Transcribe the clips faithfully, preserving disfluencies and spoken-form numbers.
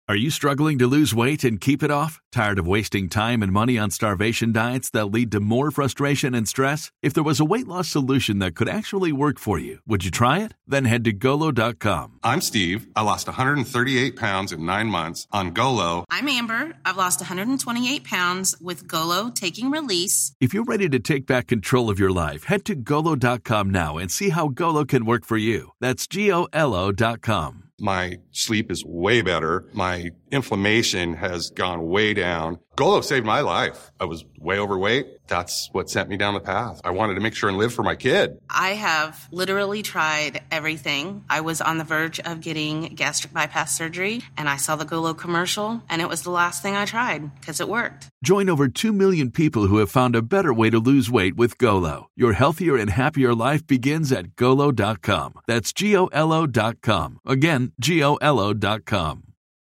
Are you struggling to lose weight and keep it off? Tired of wasting time and money on starvation diets that lead to more frustration and stress? If there was a weight loss solution that could actually work for you, would you try it? Then head to Golo dot com. I'm Steve. I lost one hundred thirty-eight pounds in nine months on Golo. I'm Amber. I've lost one hundred twenty-eight pounds with Golo Taking Release. If you're ready to take back control of your life, head to Golo dot com now and see how Golo can work for you. That's G O L O dot com. My sleep is way better. My inflammation has gone way down. Golo saved my life. I was way overweight. That's what sent me down the path. I wanted to make sure and live for my kid. I have literally tried everything. I was on the verge of getting gastric bypass surgery, and I saw the Golo commercial, and it was the last thing I tried because it worked. Join over two million people who have found a better way to lose weight with Golo. Your healthier and happier life begins at Golo dot com. That's G O L O dot com. Again, G O L O dot com.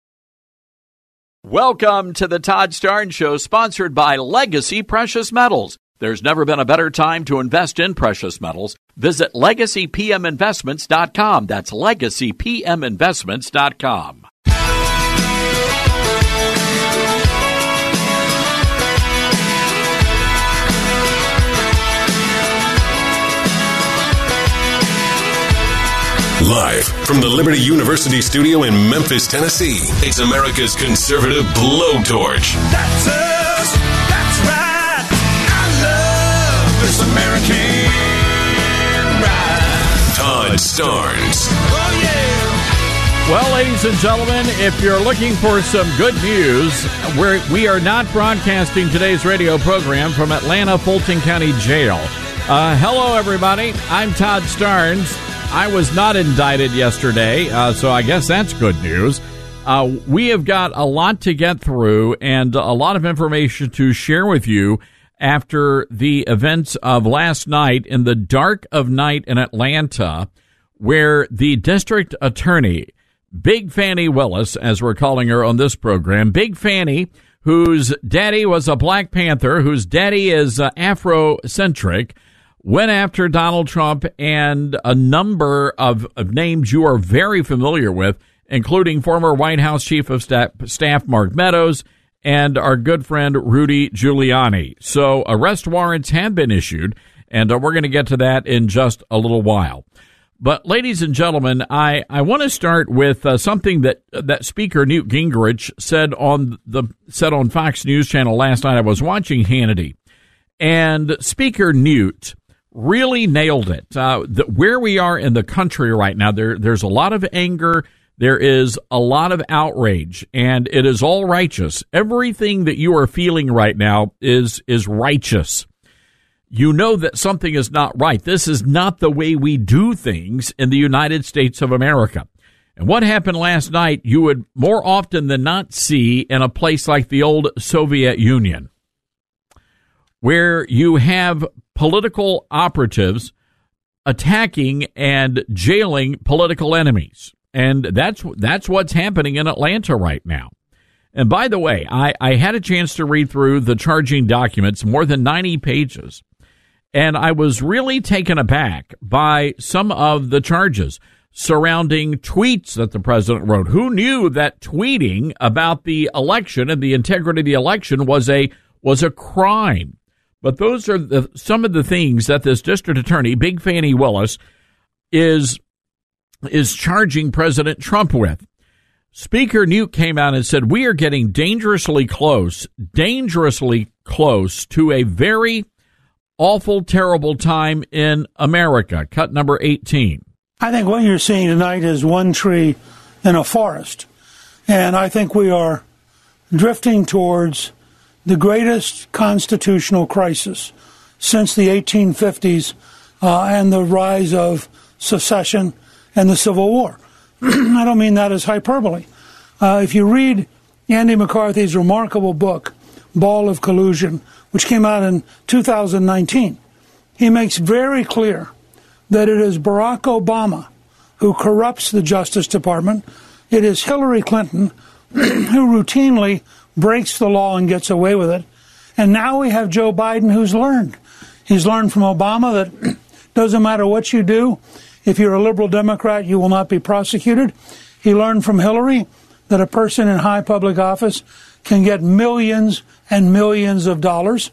Welcome to the Todd Starnes Show, sponsored by Legacy Precious Metals. There's never been a better time to invest in precious metals. Visit legacy p m investments dot com. That's legacy p m investments dot com. Live from the Liberty University studio in Memphis, Tennessee, it's America's conservative blowtorch. That's us. That's right. I love this American ride. Todd Starnes. Oh, yeah. Well, ladies and gentlemen, if you're looking for some good news, we're, we are not broadcasting today's radio program from Atlanta Fulton County Jail. Uh, hello, everybody. I'm Todd Starnes. I was not indicted yesterday, uh, so I guess that's good news. Uh, we have got a lot to get through and a lot of information to share with you after the events of last night in the dark of night in Atlanta, where the district attorney, Big Fannie Willis, as we're calling her on this program, Big Fannie, whose daddy was a Black Panther, whose daddy is uh, Afrocentric, went after Donald Trump and a number of, of names you are very familiar with, including former White House Chief of Staff, Staff Mark Meadows and our good friend Rudy Giuliani. So arrest warrants have been issued, and uh, we're going to get to that in just a little while. But, ladies and gentlemen, I, I want to start with uh, something that that Speaker Newt Gingrich said on the said on Fox News Channel last night. I was watching Hannity, and Speaker Newt really nailed it. Uh, the, where we are in the country right now, there there's a lot of anger. There is a lot of outrage, and it is all righteous. Everything that you are feeling right now is is righteous. You know that something is not right. This is not the way we do things in the United States of America. And what happened last night, you would more often than not see in a place like the old Soviet Union, where you have political operatives attacking and jailing political enemies. And that's that's what's happening in Atlanta right now. And by the way, I, I had a chance to read through the charging documents, more than ninety pages, and I was really taken aback by some of the charges surrounding tweets that the president wrote. Who knew that tweeting about the election and the integrity of the election was a was a crime? But those are the, some of the things that this district attorney, Big Fannie Willis, is is charging President Trump with. Speaker Newt came out and said, we are getting dangerously close, dangerously close to a very awful, terrible time in America. Cut number eighteen. I think what you're seeing tonight is one tree in a forest. And I think we are drifting towards the greatest constitutional crisis since the eighteen fifties uh, and the rise of secession and the Civil War. I don't mean that as hyperbole. Uh, if you read Andy McCarthy's remarkable book, Ball of Collusion, which came out in two thousand nineteen, he makes very clear that it is Barack Obama who corrupts the Justice Department. It is Hillary Clinton who routinely breaks the law and gets away with it. And now we have Joe Biden, who's learned. He's learned from Obama that doesn't matter what you do, if you're a liberal Democrat, you will not be prosecuted. He learned from Hillary that a person in high public office can get millions and millions of dollars.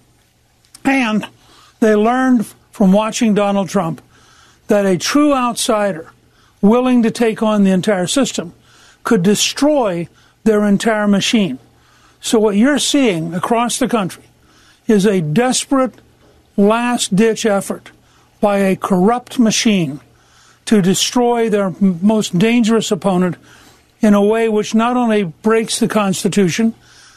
And they learned from watching Donald Trump that a true outsider willing to take on the entire system could destroy their entire machine. So what you're seeing across the country is a desperate last-ditch effort by a corrupt machine to destroy their most dangerous opponent in a way which not only breaks the Constitution,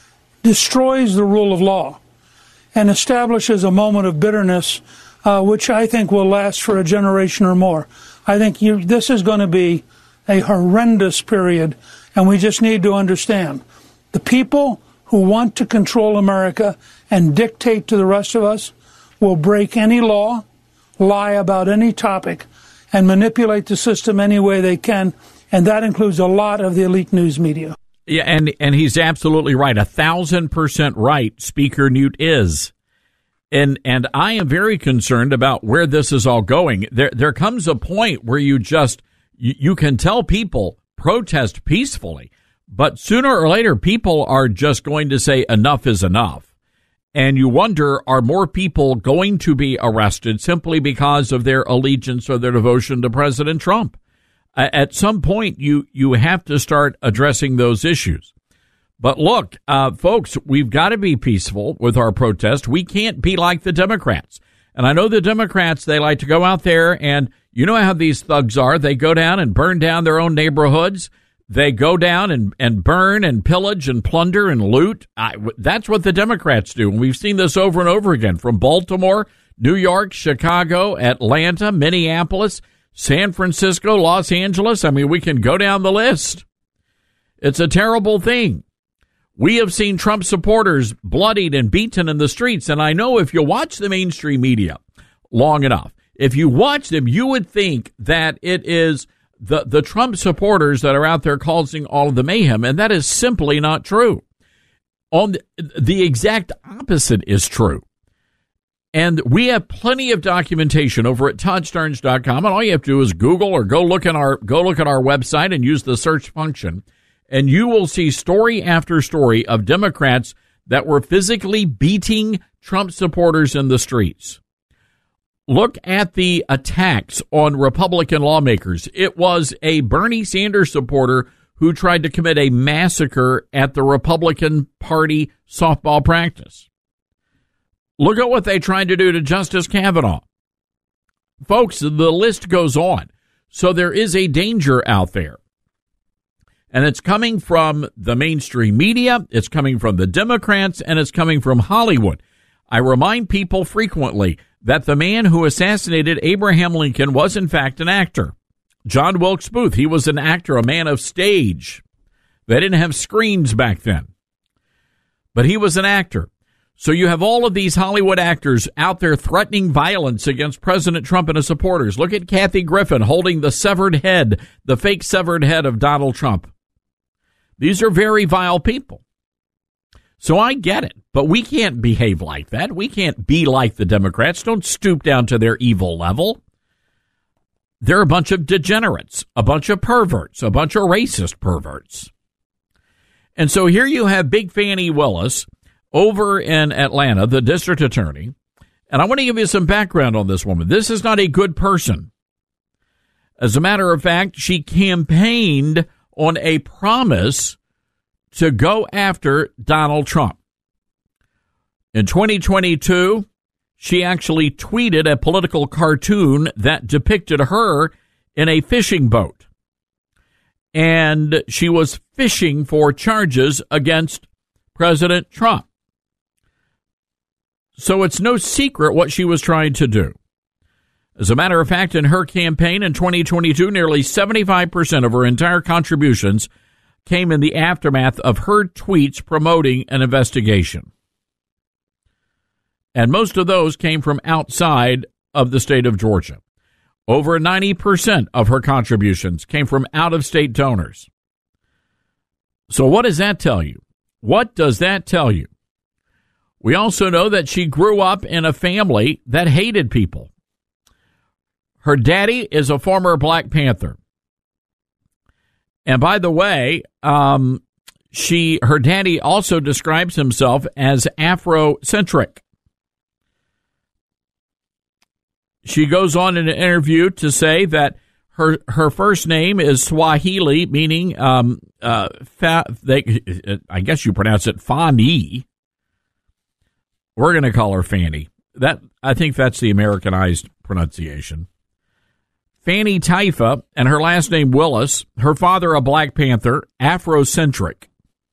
destroys the rule of law, and establishes a moment of bitterness uh, which I think will last for a generation or more. I think you, this is going to be a horrendous period, and we just need to understand the people who want to control America and dictate to the rest of us will break any law, lie about any topic, and manipulate the system any way they can, and that includes a lot of the elite news media. Yeah, and, and he's absolutely right. A thousand percent right, Speaker Newt is. And and I am very concerned about where this is all going. There there comes a point where you just, you, you can tell people protest peacefully, but sooner or later people are just going to say enough is enough. And you wonder, are more people going to be arrested simply because of their allegiance or their devotion to President Trump? At some point, you, you have to start addressing those issues. But look, uh, folks, we've got to be peaceful with our protest. We can't be like the Democrats. And I know the Democrats, they like to go out there and you know how these thugs are. They go down and burn down their own neighborhoods. They go down and, and burn and pillage and plunder and loot. I, that's what the Democrats do. And we've seen this over and over again from Baltimore, New York, Chicago, Atlanta, Minneapolis, San Francisco, Los Angeles. I mean, we can go down the list. It's a terrible thing. We have seen Trump supporters bloodied and beaten in the streets. And I know if you watch the mainstream media long enough, if you watch them, you would think that it is the, the Trump supporters that are out there causing all of the mayhem. And that is simply not true. On the, the exact opposite is true. And we have plenty of documentation over at Todd Starnes dot com, and all you have to do is Google or go look at our go look at our website and use the search function, and you will see story after story of Democrats that were physically beating Trump supporters in the streets. Look at the attacks on Republican lawmakers. It was a Bernie Sanders supporter who tried to commit a massacre at the Republican Party softball practice. Look at what they tried to do to Justice Kavanaugh. Folks, the list goes on. So there is a danger out there. And it's coming from the mainstream media, it's coming from the Democrats, and it's coming from Hollywood. I remind people frequently that the man who assassinated Abraham Lincoln was, in fact, an actor. John Wilkes Booth, he was an actor, a man of stage. They didn't have screens back then. But he was an actor. So you have all of these Hollywood actors out there threatening violence against President Trump and his supporters. Look at Kathy Griffin holding the severed head, the fake severed head of Donald Trump. These are very vile people. So I get it, but we can't behave like that. We can't be like the Democrats. Don't stoop down to their evil level. They're a bunch of degenerates, a bunch of perverts, a bunch of racist perverts. And so here you have Big Fani Willis over in Atlanta, the district attorney, and I want to give you some background on this woman. This is not a good person. As a matter of fact, she campaigned on a promise to go after Donald Trump. In twenty twenty-two, she actually tweeted a political cartoon that depicted her in a fishing boat. And she was fishing for charges against President Trump. So it's no secret what she was trying to do. As a matter of fact, in her campaign in twenty twenty-two, nearly seventy-five percent of her entire contributions came in the aftermath of her tweets promoting an investigation. And most of those came from outside of the state of Georgia. Over ninety percent of her contributions came from out-of-state donors. So what does that tell you? What does that tell you? We also know that she grew up in a family that hated people. Her daddy is a former Black Panther. And by the way, um, she, her daddy also describes himself as Afrocentric. She goes on in an interview to say that her her first name is Swahili, meaning, um, uh, fa- they, I guess you pronounce it Fani. We're going to call her Fanny. That I think that's the Americanized pronunciation. Fanny Taifa, and her last name Willis. Her father a Black Panther, Afrocentric.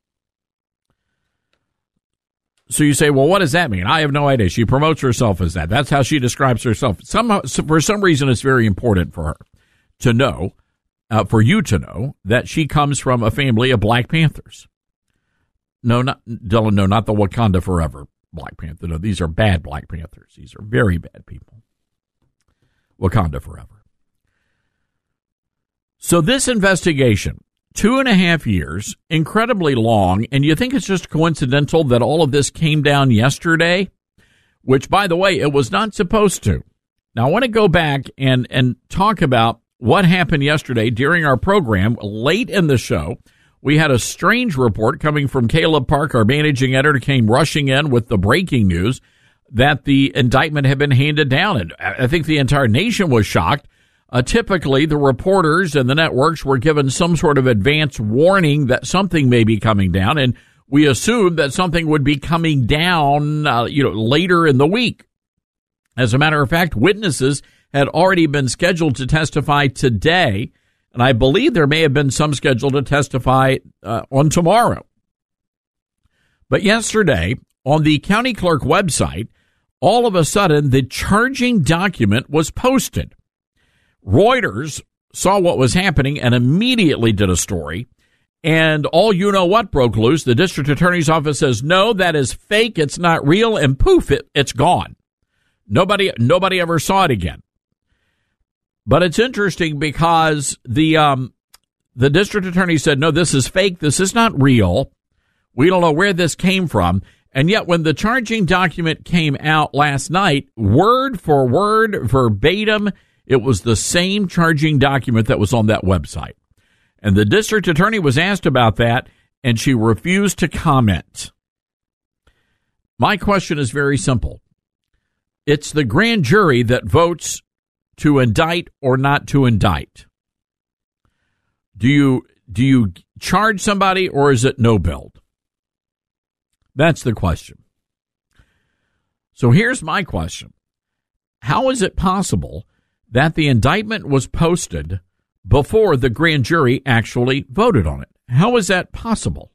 So you say, well, what does that mean? I have no idea. She promotes herself as that. That's how she describes herself. Somehow, for some reason, it's very important for her to know, uh, for you to know, that she comes from a family of Black Panthers. No, not Dylan. No, not the Wakanda Forever Black Panther. No, these are bad Black Panthers. These are very bad people. Wakanda Forever. So this investigation, two and a half years, incredibly long, and you think it's just coincidental that all of this came down yesterday, which, by the way, it was not supposed to. Now, I want to go back and, and talk about what happened yesterday during our program. Late in the show, we had a strange report coming from Caleb Park, our managing editor, came rushing in with the breaking news that the indictment had been handed down. And I think the entire nation was shocked. Uh, typically, the reporters and the networks were given some sort of advance warning that something may be coming down, and we assumed that something would be coming down, uh, you know, later in the week. As a matter of fact, witnesses had already been scheduled to testify today, and I believe there may have been some scheduled to testify uh, on tomorrow. But yesterday, on the county clerk website, all of a sudden, the charging document was posted. Reuters saw what was happening and immediately did a story, and all you know what broke loose. The district attorney's office says, no, that is fake, it's not real, and poof, it, it's gone. Nobody nobody ever saw it again. But it's interesting because the um, the district attorney said, no, this is fake, this is not real. We don't know where this came from. And yet when the charging document came out last night, word for word, verbatim, it was the same charging document that was on that website. And the district attorney was asked about that, and she refused to comment. My question is very simple. It's the grand jury that votes to indict or not to indict. Do you do you charge somebody, or is it no build? That's the question. So here's my question. How is it possible that the indictment was posted before the grand jury actually voted on it? How is that possible?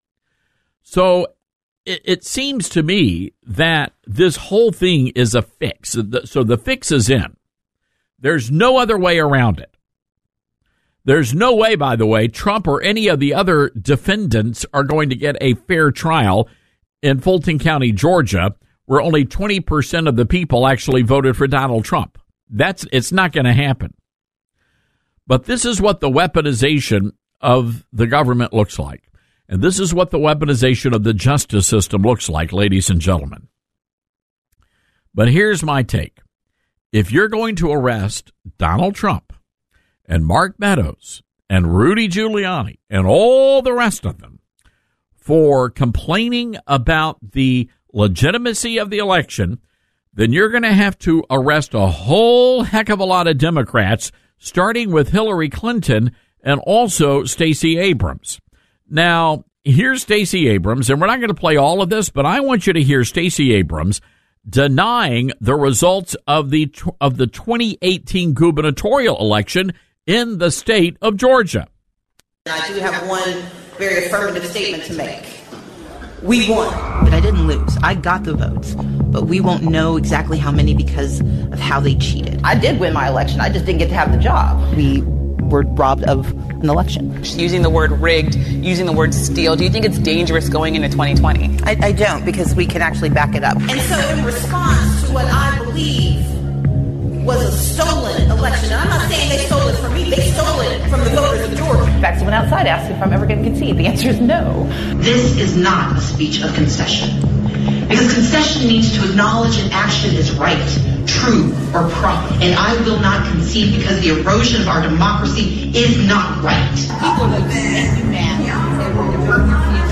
So it, it seems to me that this whole thing is a fix. So the fix is in. There's no other way around it. There's no way, by the way, Trump or any of the other defendants are going to get a fair trial in Fulton County, Georgia, where only twenty percent of the people actually voted for Donald Trump. That's it's not going to happen. But this is what the weaponization of the government looks like. And this is what the weaponization of the justice system looks like, ladies and gentlemen. But here's my take. If you're going to arrest Donald Trump and Mark Meadows and Rudy Giuliani and all the rest of them for complaining about the legitimacy of the election, then you're going to have to arrest a whole heck of a lot of Democrats, starting with Hillary Clinton and also Stacey Abrams. Now, here's Stacey Abrams, and we're not going to play all of this, but I want you to hear Stacey Abrams denying the results of the of the twenty eighteen gubernatorial election in the state of Georgia. I do have one very affirmative statement to make. We won. But I didn't lose. I got the votes. But we won't know exactly how many because of how they cheated. I did win my election. I just didn't get to have the job. We were robbed of an election. Using the word rigged, using the word steal, do you think it's dangerous going into twenty twenty? I, I don't, because we can actually back it up. And so in response to what I believe was a stolen election, and I'm not saying they stole it from me, they stole it from the voters of Georgia. In fact, someone outside asked if I'm ever going to concede. The answer is no. This is not a speech of concession, because concession means to acknowledge an action is right, true, or proper. And I will not concede because the erosion of our democracy is not right. People will make you mad. They will divert your feelings.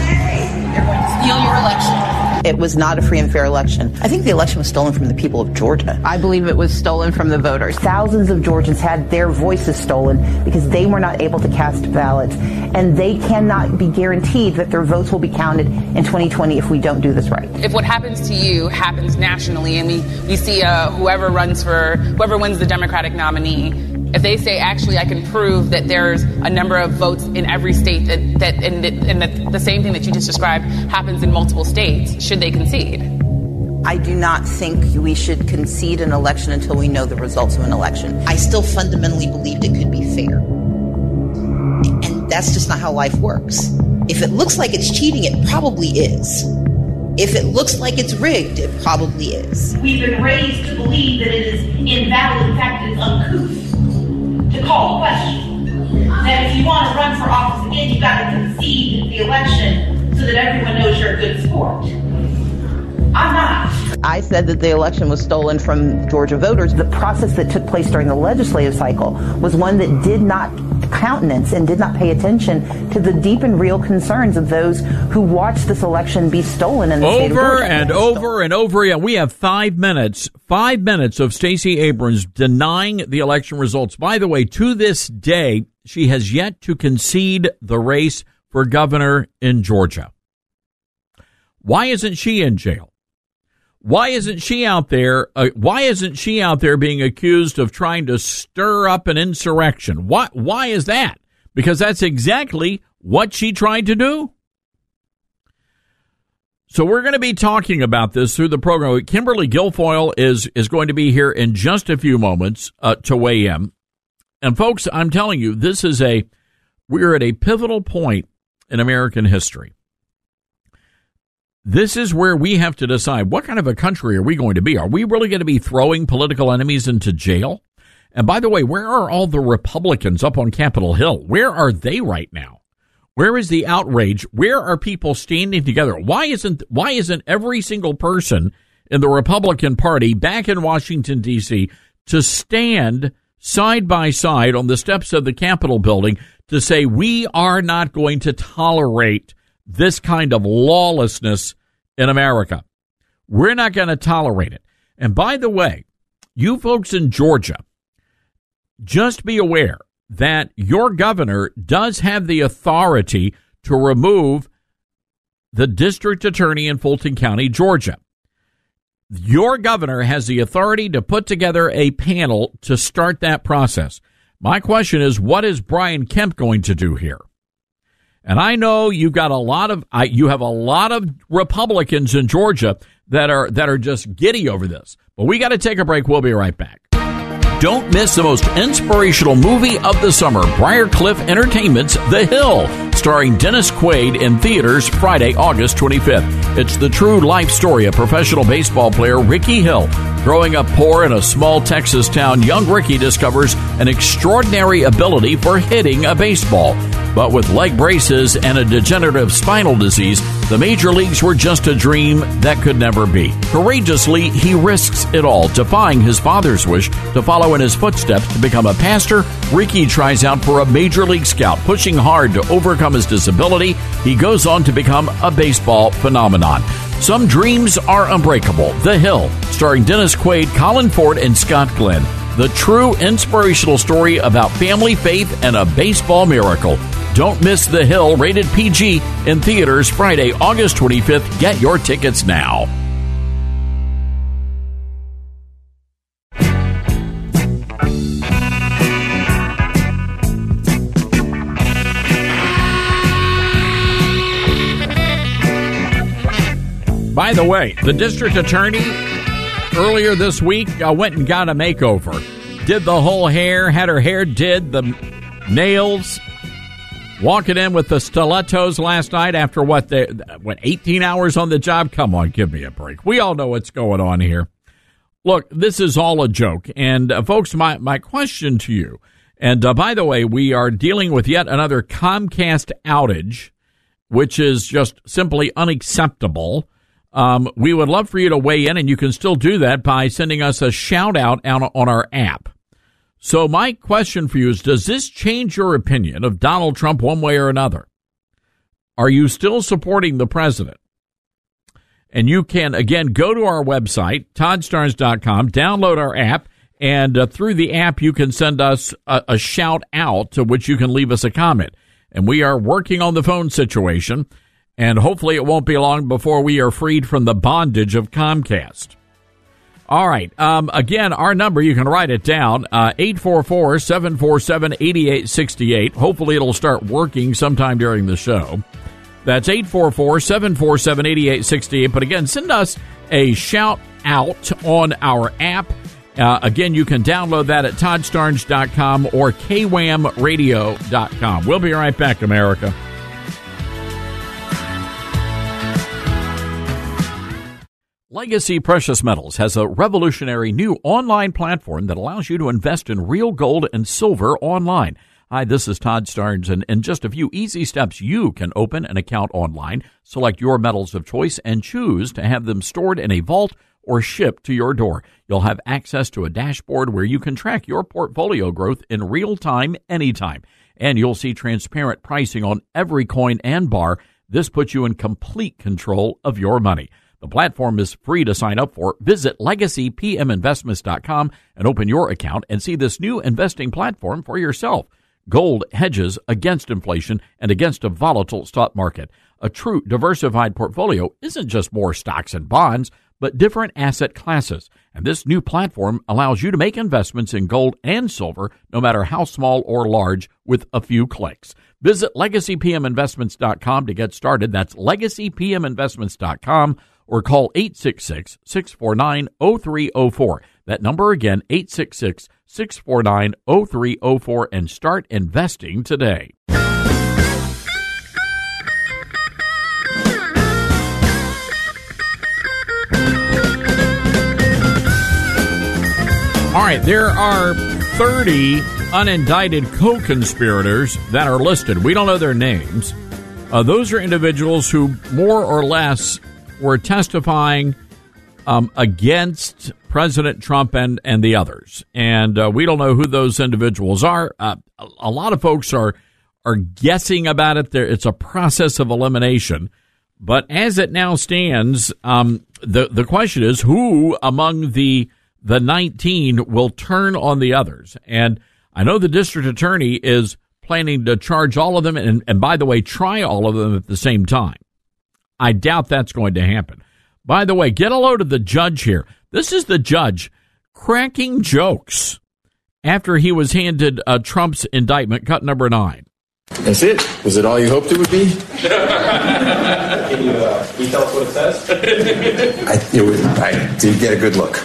it was not a free and fair election. I think the election was stolen from the people of Georgia. I believe it was stolen from the voters. Thousands of Georgians had their voices stolen because they were not able to cast ballots, and they cannot be guaranteed that their votes will be counted in twenty twenty if we don't do this right. If what happens to you happens nationally, and we, we see uh, whoever runs for, whoever wins the Democratic nominee, if they say, actually, I can prove that there's a number of votes in every state that, that and, and that the same thing that you just described happens in multiple states, should they concede? I do not think we should concede an election until we know the results of an election. I still fundamentally believed it could be fair. And that's just not how life works. If it looks like it's cheating, it probably is. If it looks like it's rigged, it probably is. We've been raised to believe that it is invalid. In fact, it's uncouth to call a question. That if you want to run for office again, you've got to concede the election so that everyone knows you're a good sport. I'm not. I said that the election was stolen from Georgia voters. The process that took place during the legislative cycle was one that did not countenance and did not pay attention to the deep and real concerns of those who watched this election be stolen in the state of Georgia. Over and over and over again. We have five minutes, five minutes of Stacey Abrams denying the election results. By the way, to this day, she has yet to concede the race for governor in Georgia. Why isn't she in jail? Why isn't she out there? Uh, why isn't she out there being accused of trying to stir up an insurrection? Why? Why is that? Because that's exactly what she tried to do. So we're going to be talking about this through the program. Kimberly Guilfoyle is is going to be here in just a few moments uh, to weigh in. And folks, I'm telling you, this is a we're at a pivotal point in American history. This is where we have to decide, what kind of a country are we going to be? Are we really going to be throwing political enemies into jail? And by the way, where are all the Republicans up on Capitol Hill? Where are they right now? Where is the outrage? Where are people standing together? Why isn't why isn't every single person in the Republican Party back in Washington, D C to stand side by side on the steps of the Capitol building to say we are not going to tolerate this kind of lawlessness in America? We're not going to tolerate it. And by the way, you folks in Georgia, just be aware that your governor does have the authority to remove the district attorney in Fulton County, Georgia. Your governor has the authority to put together a panel to start that process. My question is, what is Brian Kemp going to do here? And I know you've got a lot of I, you have a lot of Republicans in Georgia that are that are just giddy over this. But we got to take a break. We'll be right back. Don't miss the most inspirational movie of the summer, Briarcliff Entertainment's The Hill, starring Dennis Quaid in theaters Friday, August twenty-fifth. It's the true life story of professional baseball player Ricky Hill. Growing up poor in a small Texas town, young Ricky discovers an extraordinary ability for hitting a baseball. But with leg braces and a degenerative spinal disease, the major leagues were just a dream that could never be. Courageously, he risks it all, defying his father's wish to follow in his footsteps to become a pastor. Ricky tries out for a major league scout, pushing hard to overcome his disability. He goes on to become a baseball phenomenon. Some dreams are unbreakable. The Hill, starring Dennis Quaid, Colin Ford, and Scott Glenn. The true inspirational story about family, faith, and a baseball miracle. Don't miss The Hill, rated P G, in theaters Friday, August twenty-fifth. Get your tickets now. By the way, the district attorney earlier this week uh, went and got a makeover. Did the whole hair, had her hair did, the nails, walking in with the stilettos last night after what, they, what, eighteen hours on the job? Come on, give me a break. We all know what's going on here. Look, this is all a joke. And, uh, folks, my, my question to you, and uh, by the way, we are dealing with yet another Comcast outage, which is just simply unacceptable. Um, we would love for you to weigh in, and you can still do that by sending us a shout out on, on our app. So my question for you is, does this change your opinion of Donald Trump one way or another? Are you still supporting the president? And you can, again, go to our website, todd starnes dot com, download our app, and uh, through the app you can send us a, a shout out to which you can leave us a comment. And we are working on the phone situation, and hopefully it won't be long before we are freed from the bondage of Comcast. All right. Um, again, our number, you can write it down, uh, eight four four, seven four seven, eight eight six eight. Hopefully it'll start working sometime during the show. That's eight four four, seven four seven, eight eight six eight. But again, send us a shout out on our app. Uh, again, you can download that at todd starnes dot com or k wham radio dot com. We'll be right back, America. Legacy Precious Metals has a revolutionary new online platform that allows you to invest in real gold and silver online. Hi, this is Todd Starnes, and in just a few easy steps, you can open an account online, select your metals of choice, and choose to have them stored in a vault or shipped to your door. You'll have access to a dashboard where you can track your portfolio growth in real time, anytime. And you'll see transparent pricing on every coin and bar. This puts you in complete control of your money. The platform is free to sign up for. Visit legacy p m investments dot com and open your account and see this new investing platform for yourself. Gold hedges against inflation and against a volatile stock market. A true diversified portfolio isn't just more stocks and bonds, but different asset classes. And this new platform allows you to make investments in gold and silver, no matter how small or large, with a few clicks. Visit legacy p m investments dot com to get started. That's legacy p m investments dot com. Or call eight six six, six four nine, zero three zero four. That number again, eight six six, six four nine, zero three zero four, and start investing today. All right, there are thirty unindicted co-conspirators that are listed. We don't know their names. Uh, those are individuals who more or less were testifying um, against President Trump and, and the others. And uh, we don't know who those individuals are. Uh, a, a lot of folks are are guessing about it. There, it's a process of elimination. But as it now stands, um, the, the question is, who among the the nineteen will turn on the others? And I know the district attorney is planning to charge all of them and, and by the way, try all of them at the same time. I doubt that's going to happen. By the way, get a load of the judge here. This is the judge cracking jokes after he was handed uh, Trump's indictment, cut number nine. That's it? Was it all you hoped it would be? Can you, uh, can you tell us what it says? I, it was, I did get a good look.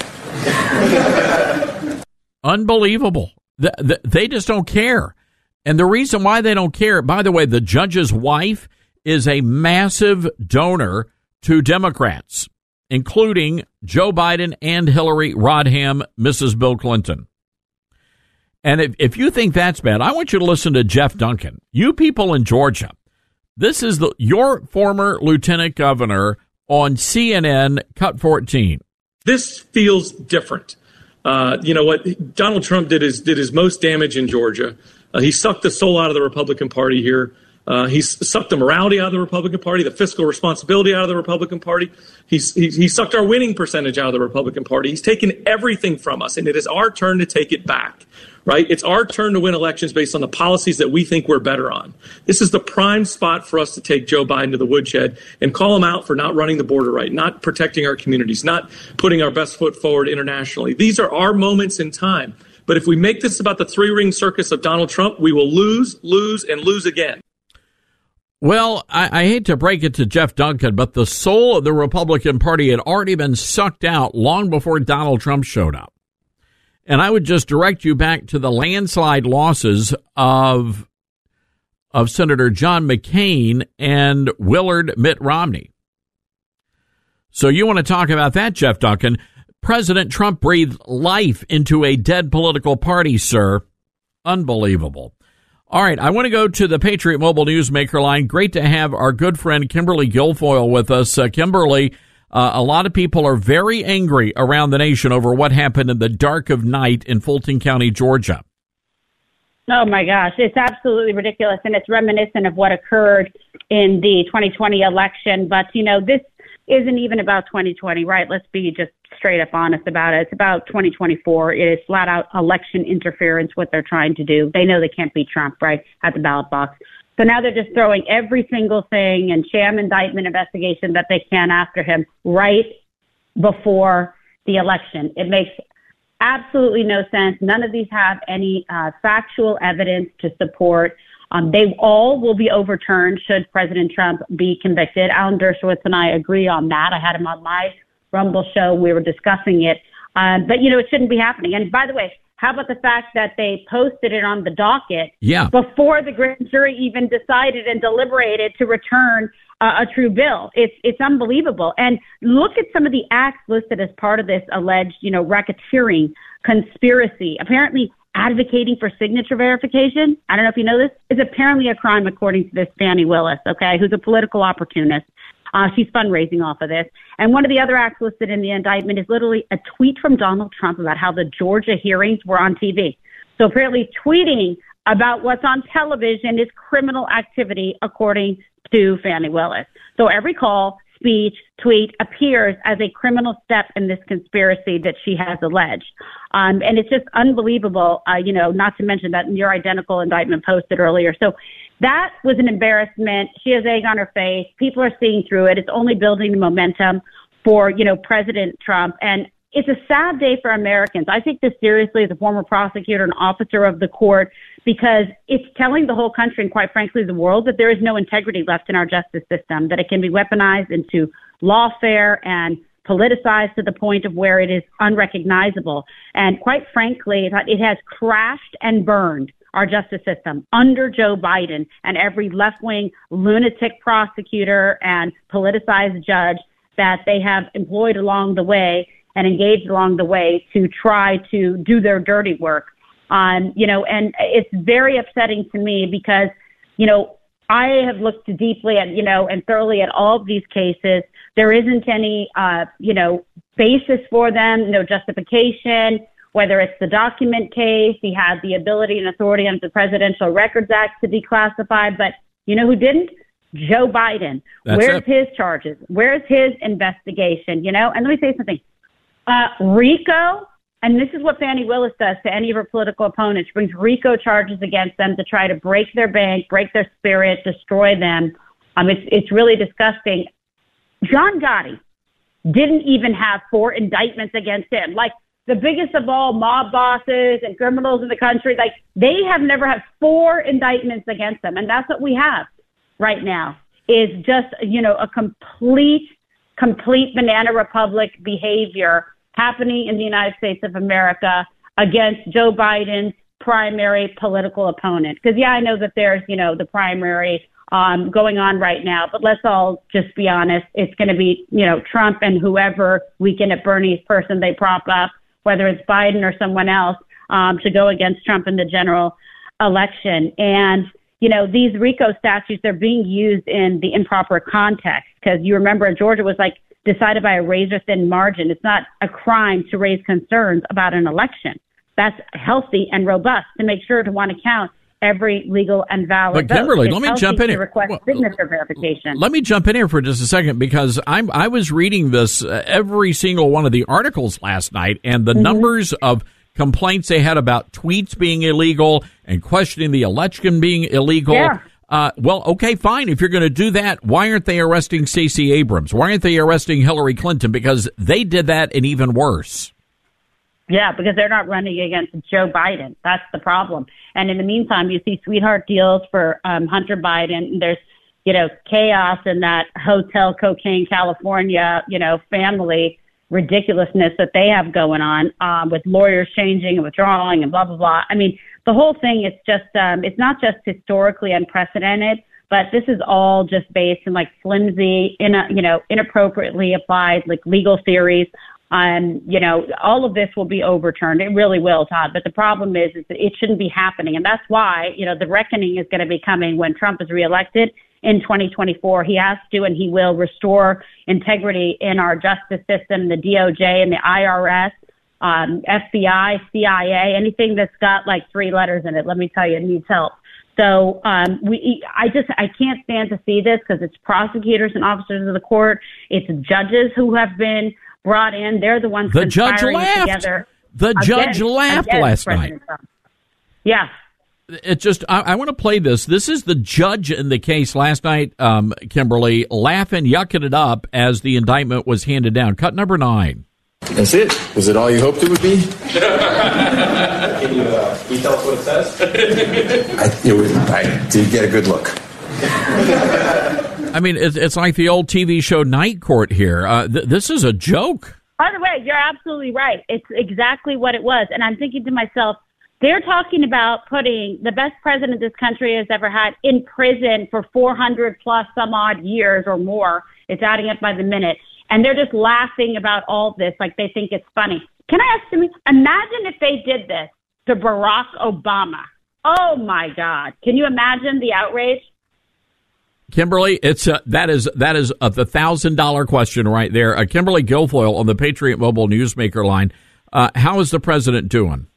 Unbelievable. The, the, they just don't care. And the reason why they don't care, by the way, the judge's wife is a massive donor to Democrats, including Joe Biden and Hillary Rodham, Missus Bill Clinton. And if, if you think that's bad, I want you to listen to Jeff Duncan. You people in Georgia, this is the your former lieutenant governor on C N N, cut fourteen. This feels different. Uh, you know what? Donald Trump did his did his most damage in Georgia. Uh, he sucked the soul out of the Republican Party here. Uh, he's sucked the morality out of the Republican Party, the fiscal responsibility out of the Republican Party. He's, he, he sucked our winning percentage out of the Republican Party. He's taken everything from us, and it is our turn to take it back, right? It's our turn to win elections based on the policies that we think we're better on. This is the prime spot for us to take Joe Biden to the woodshed and call him out for not running the border right, not protecting our communities, not putting our best foot forward internationally. These are our moments in time. But if we make this about the three-ring circus of Donald Trump, we will lose, lose, and lose again. Well, I, I hate to break it to Jeff Duncan, but the soul of the Republican Party had already been sucked out long before Donald Trump showed up. And I would just direct you back to the landslide losses of of Senator John McCain and Willard Mitt Romney. So you want to talk about that, Jeff Duncan? President Trump breathed life into a dead political party, sir. Unbelievable. All right, I want to go to the Patriot Mobile Newsmaker line. Great to have our good friend Kimberly Guilfoyle with us. Uh, Kimberly, uh, a lot of people are very angry around the nation over what happened in the dark of night in Fulton County, Georgia. Oh, my gosh. It's absolutely ridiculous, and it's reminiscent of what occurred in the twenty twenty election. But, you know, this isn't even about twenty twenty, right? Let's be just straight up honest about it. It's about twenty twenty-four. It is flat out election interference, what they're trying to do. They know they can't beat Trump, right, at the ballot box. So now they're just throwing every single thing and sham indictment investigation that they can after him right before the election. It makes absolutely no sense. None of these have any uh, factual evidence to support. Um, they all will be overturned should President Trump be convicted. Alan Dershowitz and I agree on that. I had him on my Rumble show. We were discussing it. Um, but, you know, it shouldn't be happening. And by the way, how about the fact that they posted it on the docket yeah. before the grand jury even decided and deliberated to return uh, a true bill? It's it's unbelievable. And look at some of the acts listed as part of this alleged, you know, racketeering conspiracy. Apparently, advocating for signature verification, I don't know if you know this, is apparently a crime according to this Fani Willis, okay, who's a political opportunist. Uh, she's fundraising off of this. And one of the other acts listed in the indictment is literally a tweet from Donald Trump about how the Georgia hearings were on T V. So apparently tweeting about what's on television is criminal activity, according to Fani Willis. So every call, speech, tweet appears as a criminal step in this conspiracy that she has alleged. Um, and it's just unbelievable, uh, you know, not to mention that near identical indictment posted earlier. So that was an embarrassment. She has egg on her face. People are seeing through it. It's only building the momentum for, you know, President Trump. And it's a sad day for Americans. I take this seriously as a former prosecutor and officer of the court, because it's telling the whole country and, quite frankly, the world, that there is no integrity left in our justice system, that it can be weaponized into lawfare and politicized to the point of where it is unrecognizable. And quite frankly, it has crashed and burned our justice system under Joe Biden and every left-wing lunatic prosecutor and politicized judge that they have employed along the way and engaged along the way to try to do their dirty work. Um, you know, and it's very upsetting to me because, you know, I have looked deeply at, you know, and thoroughly at all of these cases. There isn't any, uh, you know, basis for them, no justification. Whether it's the document case, he had the ability and authority under the Presidential Records Act to declassify, but you know who didn't? Joe Biden. That's Where's it. his charges? Where's his investigation? You know, and let me say something. Uh, RICO, and this is what Fani Willis does to any of her political opponents, brings RICO charges against them to try to break their bank, break their spirit, destroy them. Um, it's, it's really disgusting. John Gotti didn't even have four indictments against him. Like, the biggest of all mob bosses and criminals in the country, like, they have never had four indictments against them. And that's what we have right now, is just, you know, a complete, complete banana republic behavior happening in the United States of America against Joe Biden's primary political opponent. Because, yeah, I know that there's, you know, the primary um, going on right now, but let's all just be honest. It's going to be, you know, Trump and whoever weekend at Bernie's person they prop up, whether it's Biden or someone else, um, to go against Trump in the general election. And, you know, these RICO statutes, they're being used in the improper context, because you remember Georgia was like decided by a razor-thin margin. It's not a crime to raise concerns about an election. That's healthy and robust to make sure to want to count every legal and valid But Kimberly, vote. let It's me jump in to here. request Well, signature verification. Let me jump in here for just a second, because I'm I was reading this uh, every single one of the articles last night, and the Mm-hmm. numbers of complaints they had about tweets being illegal and questioning the election being illegal. Yeah. Uh, well, okay, fine. If you're going to do that, why aren't they arresting Stacey Abrams? Why aren't they arresting Hillary Clinton? Because they did that and even worse. Yeah, because they're not running against Joe Biden. That's the problem. And in the meantime, you see sweetheart deals for um, Hunter Biden. There's, you know, chaos in that Hotel Cocaine California, you know, family ridiculousness that they have going on um, with lawyers changing and withdrawing and blah, blah, blah. I mean, the whole thing is just, um, it's not just historically unprecedented, but this is all just based in like flimsy, in a, you know, inappropriately applied like legal theories. Um, you know, all of this will be overturned. It really will, Todd. But the problem is, is that it shouldn't be happening. And that's why, you know, the reckoning is going to be coming when Trump is reelected in twenty twenty-four. He has to, and he will restore integrity in our justice system, the D O J and the I R S, um, F B I, C I A, anything that's got like three letters in it. Let me tell you, it needs help. So um, we, I just, I can't stand to see this because it's prosecutors and officers of the court. It's judges who have been brought in. They're the ones the judge laughed. Together. The Against, judge laughed last President night. Trump. Yeah. It just, I, I want to play this. This is the judge in the case last night, um, Kimberly, laughing, yucking it up as the indictment was handed down. Cut number nine. That's it. Was it all you hoped it would be? Can you, uh, can you tell us what it says? I, it was, I did get a good look. I mean, it's, it's like the old T V show Night Court here. Uh, th- this is a joke. By the way, you're absolutely right. It's exactly what it was. And I'm thinking to myself, they're talking about putting the best president this country has ever had in prison for four hundred plus some odd years or more. It's adding up by the minute. And they're just laughing about all this like they think it's funny. Can I ask you, imagine if they did this to Barack Obama. Oh, my God. Can you imagine the outrage? Kimberly, it's uh, that is that is a the thousand dollar question right there. Uh, Kimberly Guilfoyle on the Patriot Mobile Newsmaker line. Uh, how is the president doing?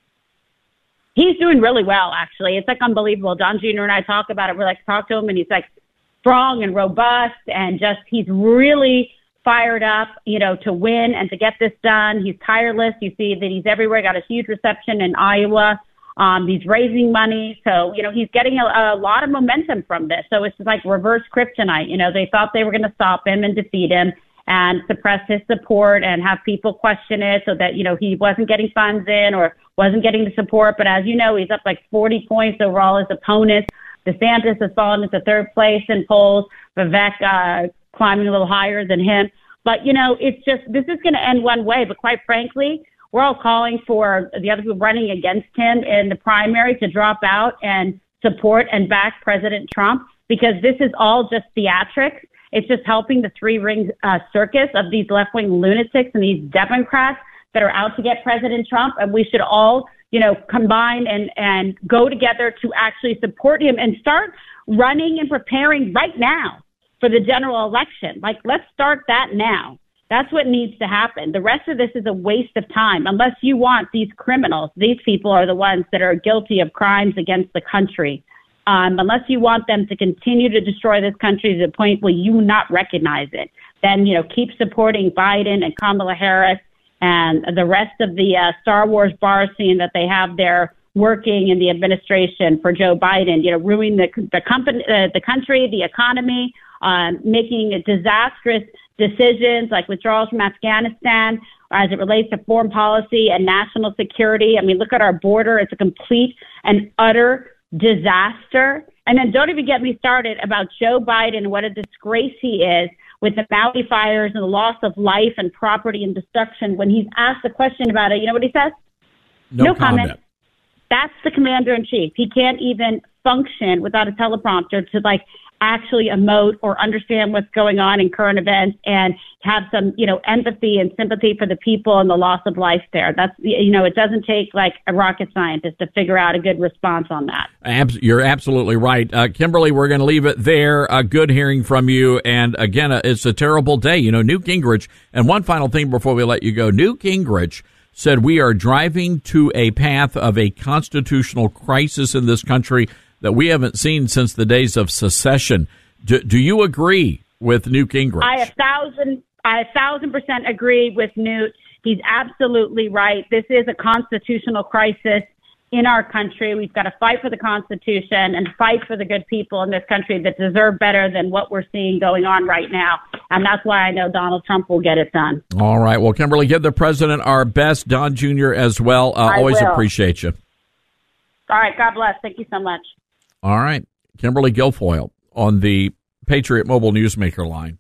He's doing really well, actually. It's like unbelievable. Don Junior and I talk about it. We're like, talk to him, and he's like strong and robust, and just he's really fired up, you know, to win and to get this done. He's tireless. You see that he's everywhere. Got a huge reception in Iowa. Um, he's raising money. So, you know, he's getting a, a lot of momentum from this. So it's like reverse kryptonite. You know, they thought they were going to stop him and defeat him and suppress his support and have people question it so that, you know, he wasn't getting funds in or wasn't getting the support. But as you know, he's up like forty points over all his opponents. DeSantis has fallen into third place in polls. Vivek uh, climbing a little higher than him. But, you know, it's just, this is going to end one way. But quite frankly, we're all calling for the other people running against him in the primary to drop out and support and back President Trump, because this is all just theatrics. It's just helping the three-ring uh, circus of these left-wing lunatics and these Democrats that are out to get President Trump. And we should all, you know, combine and, and go together to actually support him and start running and preparing right now for the general election. Like, let's start that now. That's what needs to happen. The rest of this is a waste of time. Unless you want these criminals, these people are the ones that are guilty of crimes against the country. Um, unless you want them to continue to destroy this country to the point where you not recognize it, then, you know, keep supporting Biden and Kamala Harris and the rest of the uh, Star Wars bar scene that they have there working in the administration for Joe Biden, you know, ruining the, the, company, uh, the country, the economy, uh, making disastrous decisions like withdrawals from Afghanistan as it relates to foreign policy and national security. I mean, look at our border. It's a complete and utter disaster. And then don't even get me started about Joe Biden and what a disgrace he is with the Maui fires and the loss of life and property and destruction. When he's asked a question about it, you know what he says? No, no comment. comment. That's the commander in chief. He can't even function without a teleprompter to like actually emote or understand what's going on in current events and have some, you know, empathy and sympathy for the people and the loss of life there. That's, you know, it doesn't take like a rocket scientist to figure out a good response on that. You're absolutely right. Uh, Kimberly, we're going to leave it there. Uh, good hearing from you. And again, uh, it's a terrible day. You know, Newt Gingrich, and one final thing before we let you go, Newt Gingrich said we are driving to a path of a constitutional crisis in this country that we haven't seen since the days of secession. Do, do you agree with Newt Gingrich? I a thousand, I a thousand percent agree with Newt. He's absolutely right. This is a constitutional crisis in our country. We've got to fight for the Constitution and fight for the good people in this country that deserve better than what we're seeing going on right now. And that's why I know Donald Trump will get it done. All right. Well, Kimberly, give the president our best. Don Junior as well. Uh, always will. Appreciate you. All right. God bless. Thank you so much. All right. Kimberly Guilfoyle on the Patriot Mobile Newsmaker line.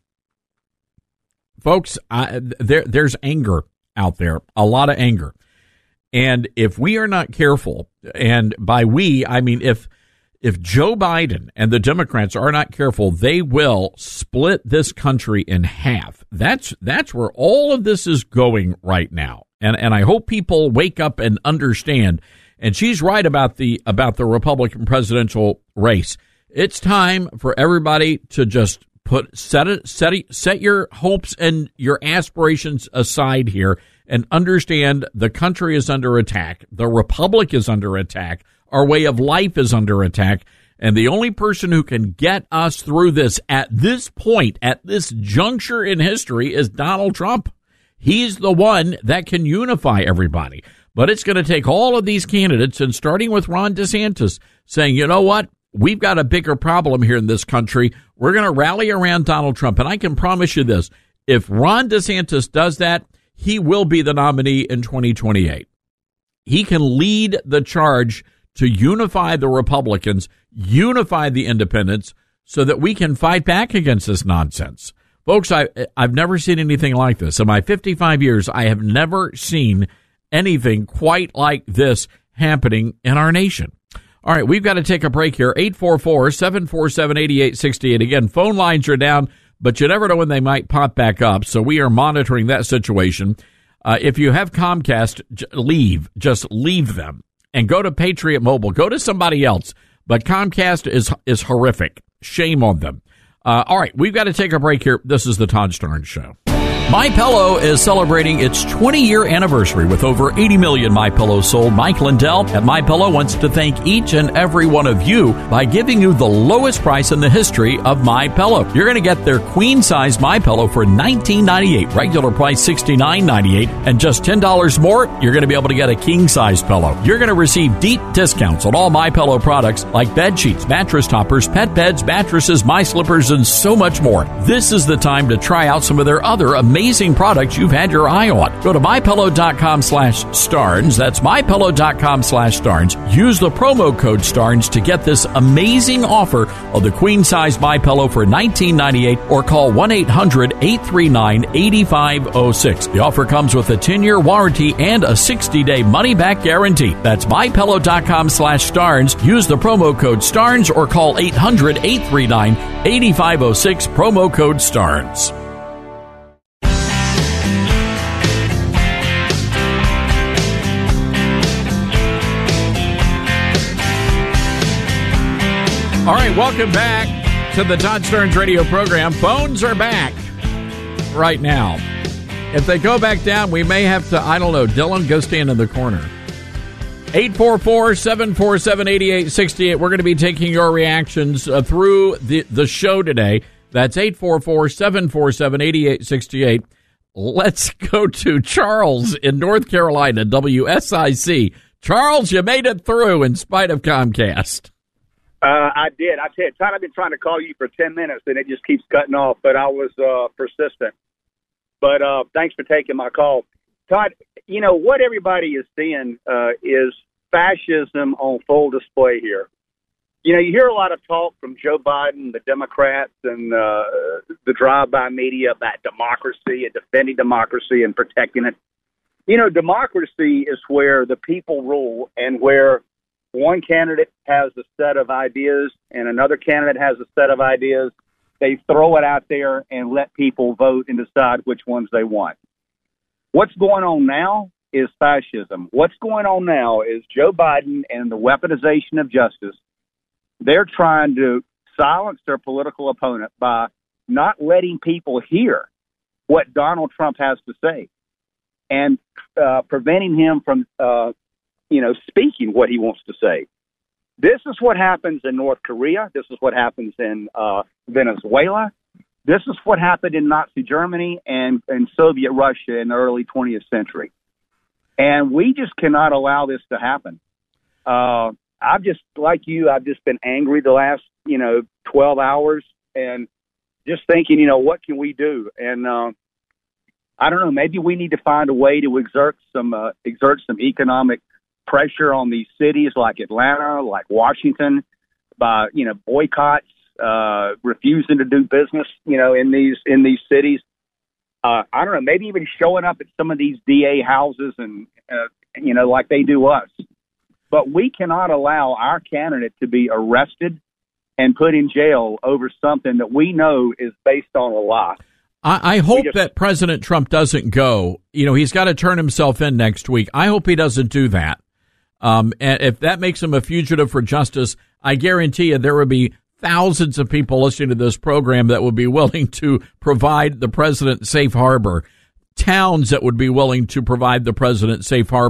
Folks, I, there, there's anger out there, a lot of anger. And if we are not careful, and by we, I mean if if Joe Biden and the Democrats are not careful, they will split this country in half. That's that's where all of this is going right now. And and I hope people wake up and understand. And she's right about the about the Republican presidential race. It's time for everybody to just put set it set it, set your hopes and your aspirations aside here and understand the country is under attack. The republic is under attack. Our way of life is under attack. And the only person who can get us through this at this point, at this juncture in history, is Donald Trump. He's the one that can unify everybody. But it's going to take all of these candidates, and starting with Ron DeSantis, saying, you know what? We've got a bigger problem here in this country. We're going to rally around Donald Trump. And I can promise you this. If Ron DeSantis does that, he will be the nominee in twenty twenty-eight. He can lead the charge to unify the Republicans, unify the independents, so that we can fight back against this nonsense. Folks, I, I've never seen anything like this. In my fifty-five years, I have never seen anything quite like this happening in our nation. All right, we've got to take a break here. eight four four, seven four seven, eight eight six eight. Again, phone lines are down, but you never know when they might pop back up, so we are monitoring that situation. Uh, if you have Comcast, j- leave. Just leave them and go to Patriot Mobile. Go to somebody else. But Comcast is is horrific. Shame on them. Uh, all right, we've got to take a break here. This is the Todd Starnes Show. MyPillow is celebrating its twenty-year anniversary with over eighty million MyPillows sold. Mike Lindell at MyPillow wants to thank each and every one of you by giving you the lowest price in the history of MyPillow. You're going to get their queen-size MyPillow for nineteen ninety-eight dollars, regular price sixty-nine ninety-eight, and just ten dollars more, you're going to be able to get a king-size pillow. You're going to receive deep discounts on all MyPillow products like bed sheets, mattress toppers, pet beds, mattresses, My Slippers, and so much more. This is the time to try out some of their other amazing Amazing products you've had your eye on. Go to MyPillow.com slash Starnes. That's MyPillow.com slash Starnes. Use the promo code Starnes to get this amazing offer of the queen-size MyPillow for nineteen ninety-eight or call one eight hundred, eight three nine, eight five zero six. The offer comes with a ten-year warranty and a sixty-day money-back guarantee. That's MyPillow.com slash Starnes. Use the promo code Starnes or call eight hundred, eight three nine, eight five zero six. Promo code Starnes. All right, welcome back to the Todd Starnes radio program. Phones are back right now. If they go back down, we may have to, I don't know, Dylan, go stand in the corner. eight four four, seven four seven, eight eight six eight. We're going to be taking your reactions uh, through the, the show today. That's eight four four, seven four seven, eight eight six eight. Let's go to Charles in North Carolina, W S I C. Charles, you made it through in spite of Comcast. Uh, I did. I tell you, Todd, I've been trying to call you for ten minutes, and it just keeps cutting off, but I was uh, persistent. But uh, thanks for taking my call. Todd, you know, what everybody is seeing uh, is fascism on full display here. You know, you hear a lot of talk from Joe Biden, the Democrats, and uh, the drive-by media about democracy and defending democracy and protecting it. You know, democracy is where the people rule and where one candidate has a set of ideas and another candidate has a set of ideas. They throw it out there and let people vote and decide which ones they want. What's going on now is fascism. What's going on now is Joe Biden and the weaponization of justice. They're trying to silence their political opponent by not letting people hear what Donald Trump has to say and uh, preventing him from uh, you know, speaking what he wants to say. This is what happens in North Korea. This is what happens in uh, Venezuela. This is what happened in Nazi Germany and, and Soviet Russia in the early twentieth century. And we just cannot allow this to happen. Uh, I've just, like you, I've just been angry the last, you know, twelve hours and just thinking, you know, what can we do? And uh, I don't know, maybe we need to find a way to exert some uh, exert some economic pressure on these cities like Atlanta, like Washington, by, you know, boycotts, uh, refusing to do business, you know, in these in these cities. Uh, I don't know, maybe even showing up at some of these D A houses and, uh, you know, like they do us. But we cannot allow our candidate to be arrested and put in jail over something that we know is based on a lie. I, I hope just, that President Trump doesn't go. You know, he's got to turn himself in next week. I hope he doesn't do that. Um, and if that makes him a fugitive for justice, I guarantee you there will be thousands of people listening to this program that would be willing to provide the president safe harbor, towns that would be willing to provide the president safe harbor.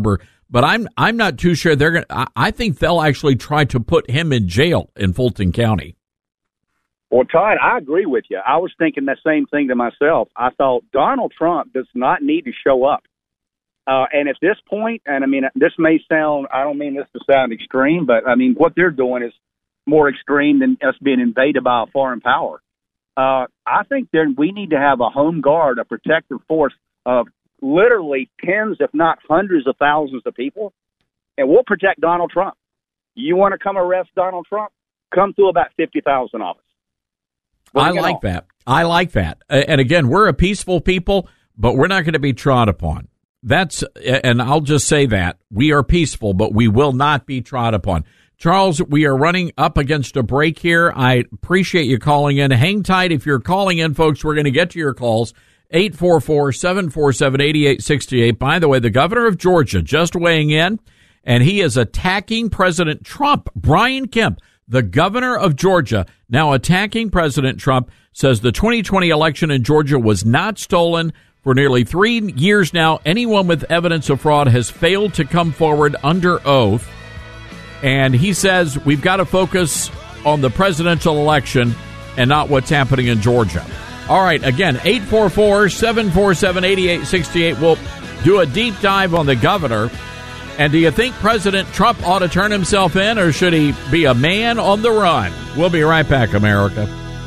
but I'm I'm not too sure they're going to, I think they'll actually try to put him in jail in Fulton County. Well, Todd, I agree with you. I was thinking the same thing to myself. I thought Donald Trump does not need to show up. Uh, and at this point, and I mean, this may sound, I don't mean this to sound extreme, but I mean, what they're doing is more extreme than us being invaded by a foreign power. Uh, I think there, we need to have a home guard, a protective force of literally tens, if not hundreds of thousands of people, and we'll protect Donald Trump. You want to come arrest Donald Trump? Come through about fifty thousand of us. I like on. that. I like that. And again, we're a peaceful people, but we're not going to be trod upon. That's, and I'll just say that we are peaceful, but we will not be trod upon. Charles, we are running up against a break here. I appreciate you calling in. Hang tight. If you're calling in, folks, we're going to get to your calls. eight four four, seven four seven, eight eight six eight. By the way, the governor of Georgia just weighing in, and he is attacking President Trump. Brian Kemp, the governor of Georgia, now attacking President Trump, says the twenty twenty election in Georgia was not stolen. For nearly three years now, anyone with evidence of fraud has failed to come forward under oath. And he says we've got to focus on the presidential election and not what's happening in Georgia. All right, again, eight four four, seven four seven, eight eight six eight. We'll do a deep dive on the governor. And do you think President Trump ought to turn himself in, or should he be a man on the run? We'll be right back, America.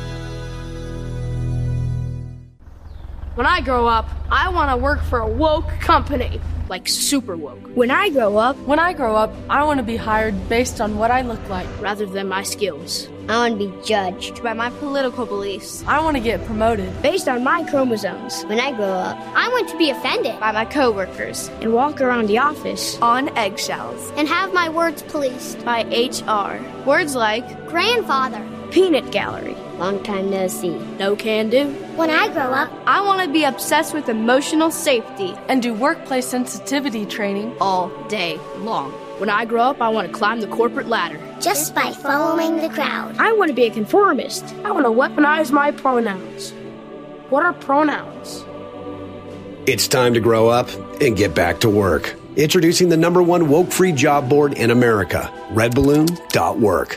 When I grow up, I want to work for a woke company, like super woke. When I grow up, when I grow up, I want to be hired based on what I look like, rather than my skills. I want to be judged by my political beliefs. I want to get promoted based on my chromosomes. When I grow up, I want to be offended by my coworkers and walk around the office on eggshells and have my words policed by H R. Words like grandfather, peanut gallery, long time no see, no can do. When I grow up, I want to be obsessed with emotional safety and do workplace sensitivity training all day long. When I grow up, I want to climb the corporate ladder just by following the crowd. I want to be a conformist. I want to weaponize my pronouns. What are pronouns? It's time to grow up and get back to work. Introducing the number one woke-free job board in America, red balloon dot work.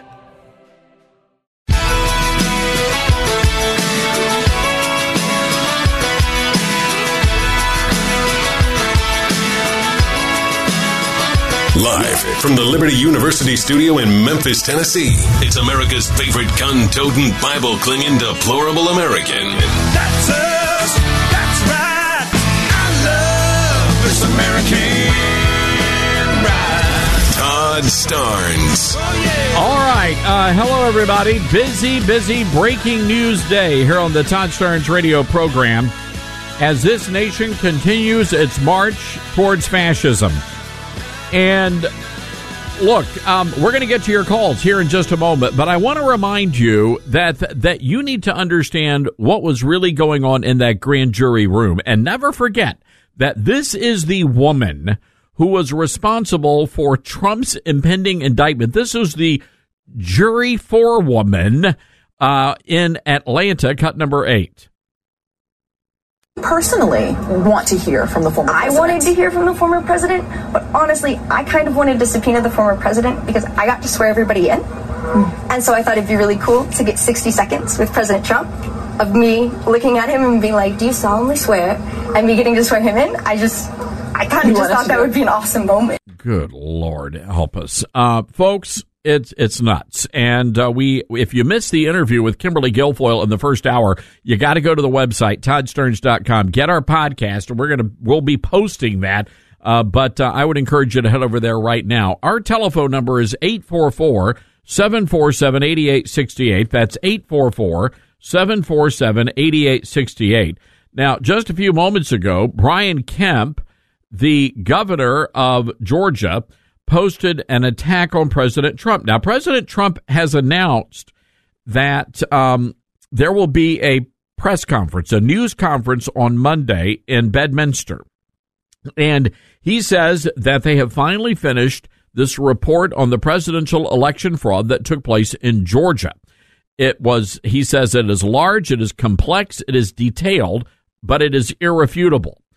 Live from the Liberty University studio in Memphis, Tennessee, it's America's favorite gun-toting, Bible-clinging, deplorable American. That's us. That's right. I love this American ride. Todd Starnes. Oh, yeah. All right. Uh, hello, everybody. Busy, busy breaking news day here on the Todd Starnes radio program as this nation continues its march towards fascism. And look, um, we're going to get to your calls here in just a moment, but I want to remind you that that you need to understand what was really going on in that grand jury room. And never forget that this is the woman who was responsible for Trump's impending indictment. This was the jury forewoman uh, in Atlanta, cut number eight. Personally want to hear from the former president. I wanted to hear from the former president, but honestly, I kind of wanted to subpoena the former president because I got to swear everybody in. Mm. And so I thought it'd be really cool to get sixty seconds with President Trump of me looking at him and being like, do you solemnly swear? And me getting to swear him in. I just, I kind of just thought that would be an awesome moment. Good Lord, help us. Uh, folks, It's it's nuts. And uh, we, if you missed the interview with Kimberly Guilfoyle in the first hour, you got to go to the website, todd starnes dot com, get our podcast, and we're going to, we'll be posting that. Uh, but uh, I would encourage you to head over there right now. Our telephone number is eight four four, seven four seven, eight eight six eight. That's eight four four, seven four seven, eight eight six eight. Now, just a few moments ago, Brian Kemp, the governor of Georgia, posted an attack on President Trump. Now, President Trump has announced that um, there will be a press conference, a news conference on Monday in Bedminster. And he says that they have finally finished this report on the presidential election fraud that took place in Georgia. It was, he says, it is large, it is complex, it is detailed, but it is irrefutable.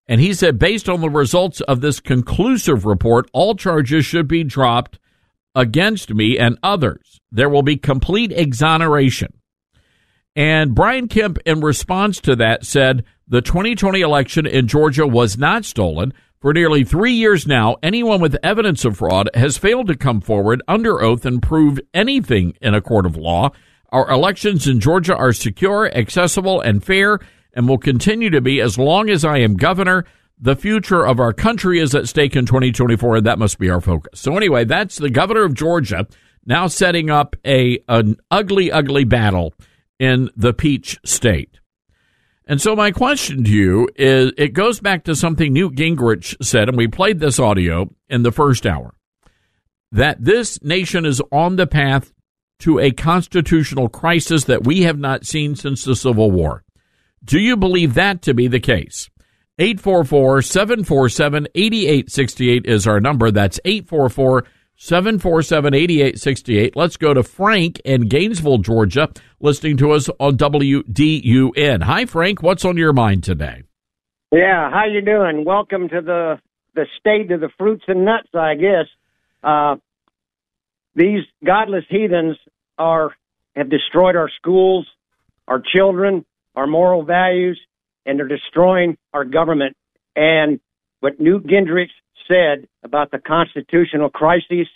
And he said, based on the results of this conclusive report, all charges should be dropped against me and others. There will be complete exoneration. And Brian Kemp, in response to that, said the twenty twenty election in Georgia was not stolen. For nearly three years now, anyone with evidence of fraud has failed to come forward under oath and prove anything in a court of law. Our elections in Georgia are secure, accessible, and fair, and will continue to be as long as I am governor. The future of our country is at stake in twenty twenty-four, and that must be our focus. So anyway, that's the governor of Georgia now setting up a an ugly, ugly battle in the Peach State. And so my question to you is, it goes back to something Newt Gingrich said, and we played this audio in the first hour, that this nation is on the path to a constitutional crisis that we have not seen since the Civil War. Do you believe that to be the case? eight four four, seven four seven, eight eight six eight is our number. That's eight four four, seven four seven, eight eight six eight. Let's go to Frank in Gainesville, Georgia, listening to us on W D U N. Hi, Frank. What's on your mind today? Yeah, how you doing? Welcome to the the state of the fruits and nuts, I guess. Uh, these godless heathens are have destroyed our schools, our children, our moral values, and they're destroying our government. And what Newt Gingrich said about the constitutional crisis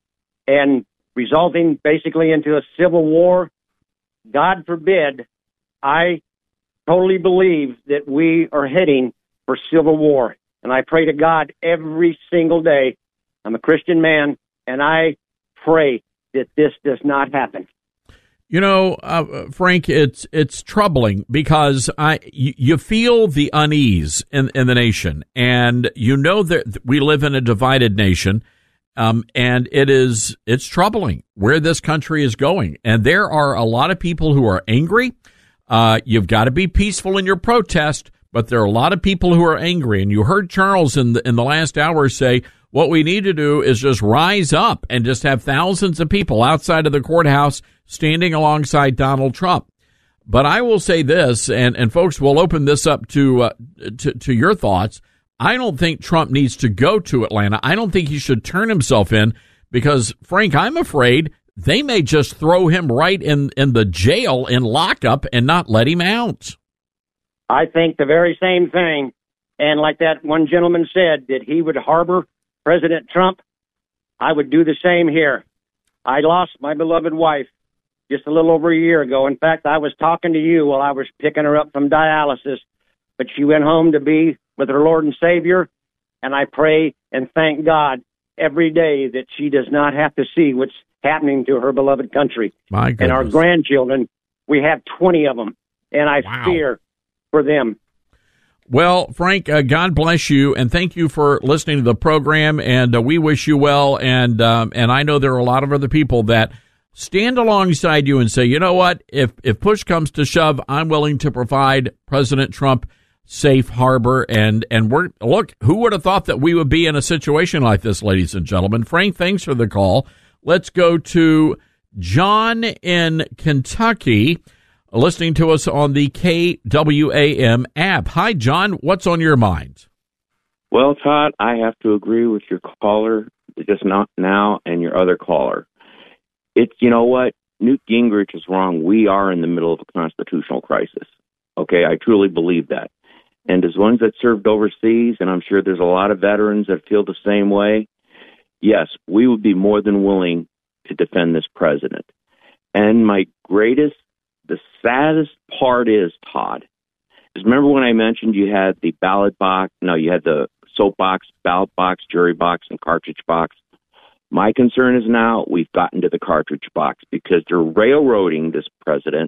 and resulting basically into a civil war, God forbid, I totally believe that we are heading for civil war. And I pray to God every single day. I'm a Christian man, and I pray that this does not happen. You know, uh, Frank, it's it's troubling because I you, you feel the unease in, in the nation, and you know that we live in a divided nation, um, and it is it's troubling where this country is going. And there are a lot of people who are angry. Uh, you've got to be peaceful in your protest, but there are a lot of people who are angry. And you heard Charles in the in the last hour say, what we need to do is just rise up and just have thousands of people outside of the courthouse standing alongside Donald Trump. But I will say this, and, and folks, will open this up to, uh, to to your thoughts. I don't think Trump needs to go to Atlanta. I don't think he should turn himself in because, Frank, I'm afraid they may just throw him right in, in the jail in lockup and not let him out. I think the very same thing. And like that one gentleman said, that he would harbor President Trump, I would do the same here. I lost my beloved wife just a little over a year ago. In fact, I was talking to you while I was picking her up from dialysis, but she went home to be with her Lord and Savior, and I pray and thank God every day that she does not have to see what's happening to her beloved country. My goodness. And our grandchildren, we have twenty of them, and I wow. fear for them. Well, Frank, uh, God bless you, and thank you for listening to the program, and uh, we wish you well, and um, and I know there are a lot of other people that stand alongside you and say, you know what, if if push comes to shove, I'm willing to provide President Trump safe harbor, and, and we're, look, who would have thought that we would be in a situation like this, ladies and gentlemen? Frank, thanks for the call. Let's go to John in Kentucky, listening to us on the K W A M app. Hi, John. What's on your mind? Well, Todd, I have to agree with your caller just not now and your other caller. It's, you know what? Newt Gingrich is wrong. We are in the middle of a constitutional crisis. Okay, I truly believe that. And as ones that served overseas, and I'm sure there's a lot of veterans that feel the same way, yes, we would be more than willing to defend this president. And my greatest The saddest part is, Todd, is remember when I mentioned you had the ballot box, no, you had the soap box, ballot box, jury box, and cartridge box. My concern is now we've gotten to the cartridge box because they're railroading this president,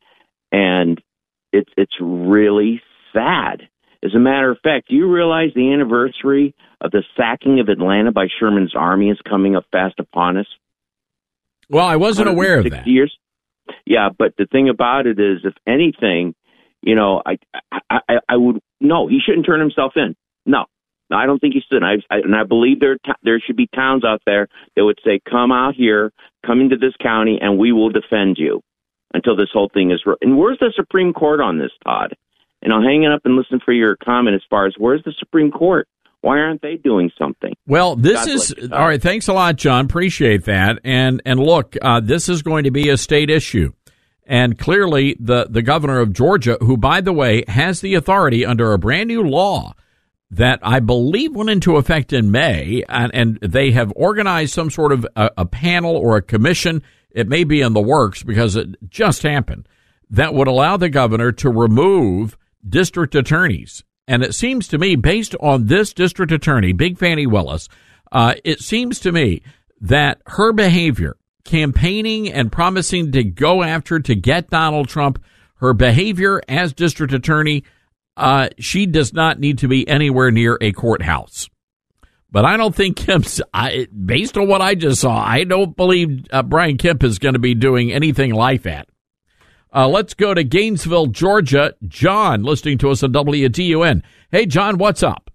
and it's it's really sad. As a matter of fact, do you realize the anniversary of the sacking of Atlanta by Sherman's army is coming up fast upon us? Well, I wasn't aware of that. Years? Yeah, but the thing about it is, if anything, you know, I, I, I, I would no, he shouldn't turn himself in. No, no, I don't think he should. I, I, and I believe there there should be towns out there that would say, "Come out here, come into this county, and we will defend you until this whole thing is." And where's the Supreme Court on this, Todd? And I'll hang it up and listen for your comment as far as where's the Supreme Court? Why aren't they doing something? Well, this God is bless you. all right. Thanks a lot, John. Appreciate that. And and look, uh, this is going to be a state issue. And clearly, the, the governor of Georgia, who, by the way, has the authority under a brand new law that I believe went into effect in May, and, and they have organized some sort of a, a panel or a commission. It may be in the works because it just happened, that would allow the governor to remove district attorneys. And it seems to me, based on this district attorney, Big Fani Willis, uh, it seems to me that her behavior, campaigning and promising to go after to get Donald Trump, her behavior as district attorney, uh, she does not need to be anywhere near a courthouse. But I don't think Kemp's, I, based on what I just saw, I don't believe uh, Brian Kemp is going to be doing anything like that. Uh, let's go to Gainesville, Georgia. John, listening to us on W T U N. Hey, John, what's up?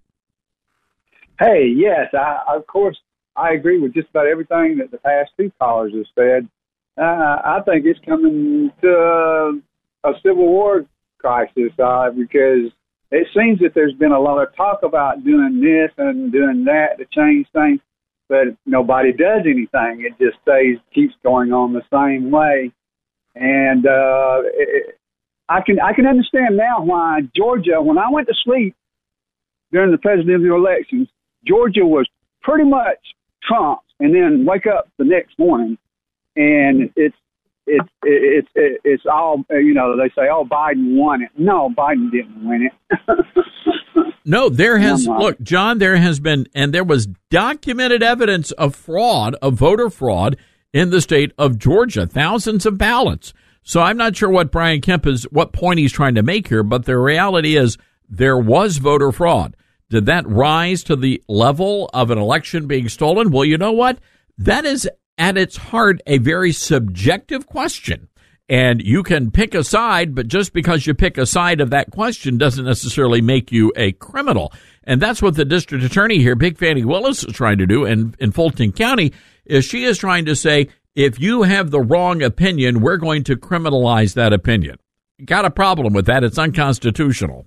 Hey, yes, I, of course, I agree with just about everything that the past two callers have said. Uh, I think it's coming to a, a civil war crisis uh, because it seems that there's been a lot of talk about doing this and doing that to change things, but nobody does anything. It just stays, keeps going on the same way. And uh, it, I can I can understand now why Georgia, when I went to sleep during the presidential elections, Georgia was pretty much Trump, and then wake up the next morning, and it's it's it's it's it's all, you know, they say, oh, Biden won it. No, Biden didn't win it. No, there has, look, John, there has been, and there was documented evidence of fraud, of voter fraud in the state of Georgia, thousands of ballots. So I'm not sure what Brian Kemp is, what point he's trying to make here, but the reality is there was voter fraud. Did that rise to the level of an election being stolen? Well, you know what? That is at its heart a very subjective question. And you can pick a side, but just because you pick a side of that question doesn't necessarily make you a criminal. And that's what the district attorney here, Big Fani Willis, is trying to do in, in Fulton County, is she is trying to say, if you have the wrong opinion, we're going to criminalize that opinion. Got a problem with that. It's unconstitutional.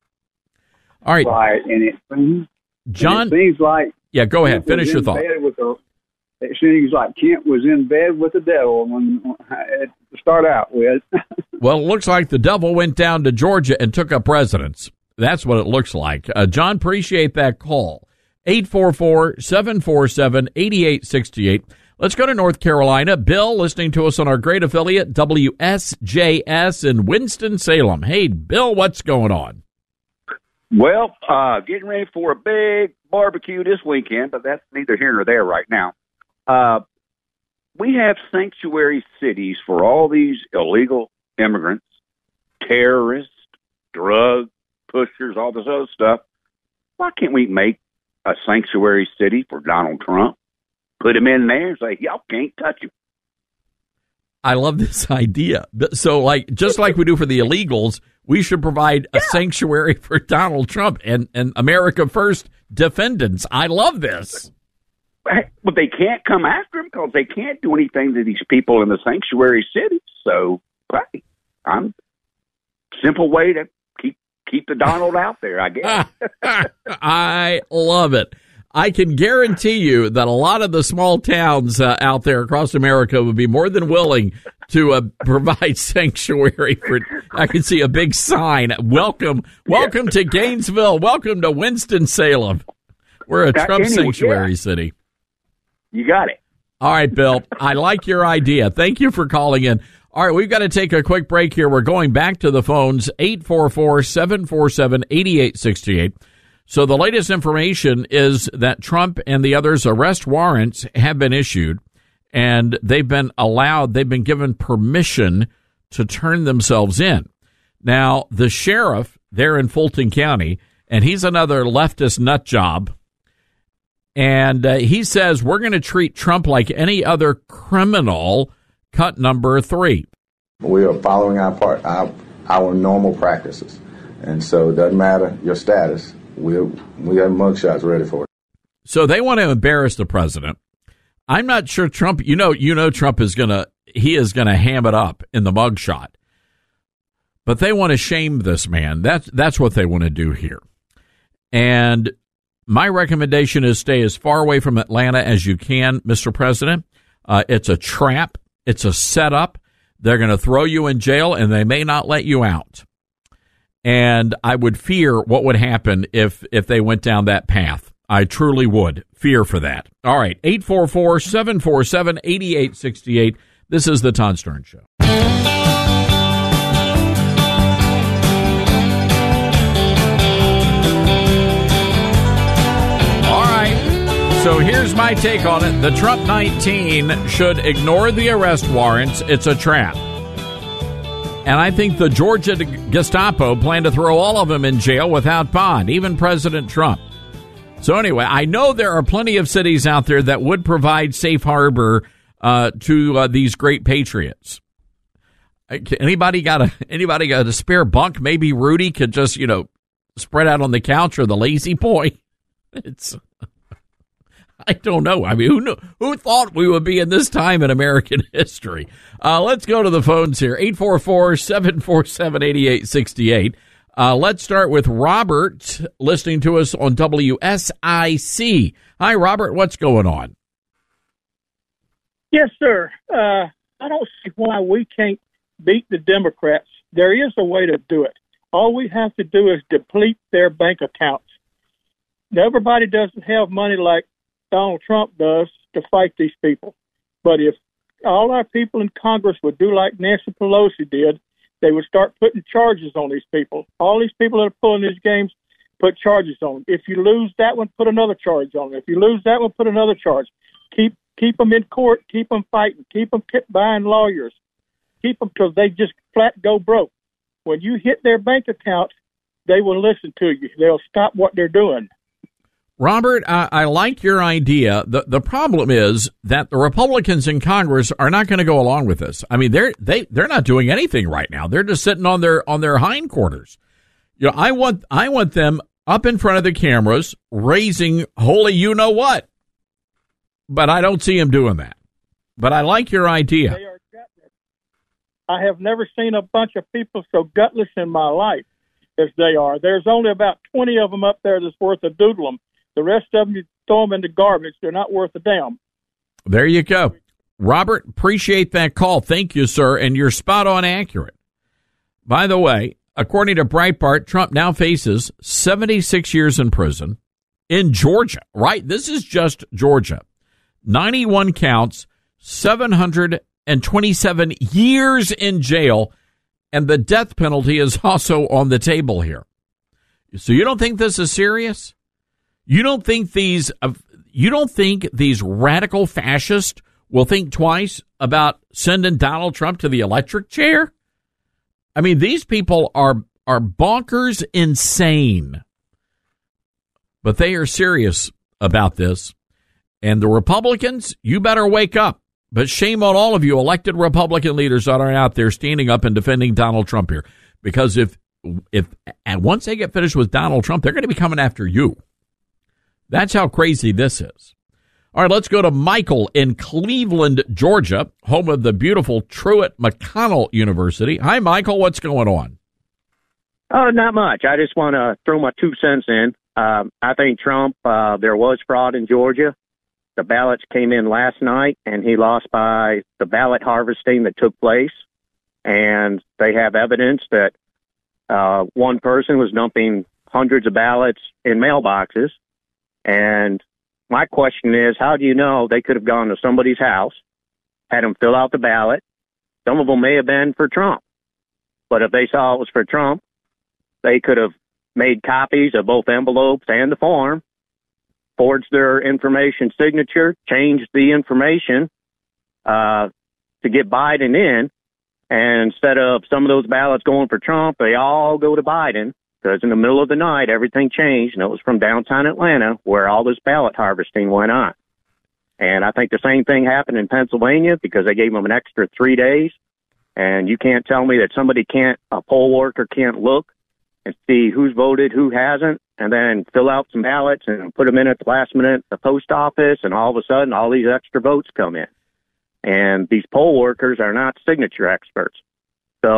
All right. Right. And it, John, and it seems like. Yeah, go ahead. Finish your thought. The, it seems like Kent was in bed with the devil when, to start out with. Well, it looks like the devil went down to Georgia and took up residence. That's what it looks like. Uh, John, appreciate that call. eight four four, seven four seven, eight eight six eight. Let's go to North Carolina. Bill, listening to us on our great affiliate, W S J S in Winston-Salem. Hey, Bill, what's going on? Well, uh, getting ready for a big barbecue this weekend, but that's neither here nor there right now. Uh, we have sanctuary cities for all these illegal immigrants, terrorists, drug pushers, all this other stuff. Why can't we make a sanctuary city for Donald Trump? Put him in there and say, y'all can't touch him. I love this idea. So, like, just like we do for the illegals, we should provide a yeah. sanctuary for Donald Trump and, and America First defendants. I love this. But they can't come after him because they can't do anything to these people in the sanctuary cities. So, hey, I'm simple way to keep keep the Donald out there, I guess. I love it. I can guarantee you that a lot of the small towns uh, out there across America would be more than willing to uh, provide sanctuary for. I can see a big sign. Welcome, welcome to Gainesville. Welcome to Winston-Salem. We're a Trump anyway, sanctuary yeah. city. You got it. All right, Bill. I like your idea. Thank you for calling in. All right, we've got to take a quick break here. We're going back to the phones, eight four four, seven four seven, eight eight six eight. So the latest information is that Trump and the others' arrest warrants have been issued, and they've been allowed, they've been given permission to turn themselves in. Now, the sheriff there in Fulton County, and he's another leftist nut job, and uh, he says we're going to treat Trump like any other criminal, cut number three. We are following our part, our, our normal practices, and so it doesn't matter your status. We we have mugshots ready for it. So they want to embarrass the president. I'm not sure Trump. You know, you know, Trump is gonna he is gonna ham it up in the mugshot. But they want to shame this man. That's that's what they want to do here. And my recommendation is stay as far away from Atlanta as you can, Mister President. Uh, it's a trap. It's a setup. They're going to throw you in jail, and they may not let you out. And I would fear what would happen if, if they went down that path. I truly would fear for that. All right, eight four four, seven four seven, eight eight six eight. This is the Todd Stern Show. So here's my take on it. The Trump nineteen should ignore the arrest warrants. It's a trap. And I think the Georgia Gestapo plan to throw all of them in jail without bond, even President Trump. So anyway, I know there are plenty of cities out there that would provide safe harbor uh, to uh, these great patriots. Anybody got a anybody got a spare bunk? Maybe Rudy could just, you know, spread out on the couch, or the lazy boy. It's I don't know. I mean, who knew, who thought we would be in this time in American history? Uh, let's go to the phones here. eight four four, seven four seven, eight eight six eight. Uh, let's start with Robert, listening to us on W S I C. Hi, Robert. What's going on? Yes, sir. Uh, I don't see why we can't beat the Democrats. There is a way to do it. All we have to do is deplete their bank accounts. Everybody doesn't have money like Donald Trump does to fight these people. But if all our people in Congress would do like Nancy Pelosi did, they would start putting charges on these people. All these people that are pulling these games, put charges on them. If you lose that one, put another charge on them. If you lose that one, put another charge. Keep keep them in court. Keep them fighting. Keep them keep buying lawyers. Keep them till they just flat go broke. When you hit their bank account, they will listen to you. They'll stop what they're doing. Robert, I, I like your idea. The the problem is that the Republicans in Congress are not going to go along with this. I mean, they're they they're not doing anything right now. They're just sitting on their on their hindquarters. You know, I want I want them up in front of the cameras raising holy you know what. But I don't see them doing that. But I like your idea. They are gutless. I have never seen a bunch of people so gutless in my life as they are. There's only about twenty of them up there that's worth a doodlum. The rest of them, you throw them in the garbage. They're not worth a damn. There you go. Robert, appreciate that call. Thank you, sir. And you're spot on accurate. By the way, according to Breitbart, Trump now faces seventy-six years in prison in Georgia, right? This is just Georgia. ninety-one counts, seven hundred twenty-seven years in jail, and the death penalty is also on the table here. So you don't think this is serious? You don't think these uh, you don't think these radical fascists will think twice about sending Donald Trump to the electric chair? I mean, these people are are bonkers insane. But they are serious about this. And the Republicans, you better wake up. But shame on all of you elected Republican leaders that are out there standing up and defending Donald Trump here. Because if if and once they get finished with Donald Trump, they're going to be coming after you. That's how crazy this is. All right, let's go to Michael in Cleveland, Georgia, home of the beautiful Truett McConnell University. Hi, Michael. What's going on? Oh, not much. I just want to throw my two cents in. Um, I think Trump, uh, there was fraud in Georgia. The ballots came in last night, and he lost by the ballot harvesting that took place. And they have evidence that uh, one person was dumping hundreds of ballots in mailboxes. And my question is, how do you know they could have gone to somebody's house, had them fill out the ballot? Some of them may have been for Trump. But if they saw it was for Trump, they could have made copies of both envelopes and the form, forged their information signature, changed the information uh, to get Biden in. And instead of some of those ballots going for Trump, they all go to Biden. Because in the middle of the night, everything changed, and it was from downtown Atlanta where all this ballot harvesting went on. And I think the same thing happened in Pennsylvania because they gave them an extra three days. And you can't tell me that somebody can't, a poll worker can't look and see who's voted, who hasn't, and then fill out some ballots and put them in at the last minute at the post office, and all of a sudden all these extra votes come in. And these poll workers are not signature experts. So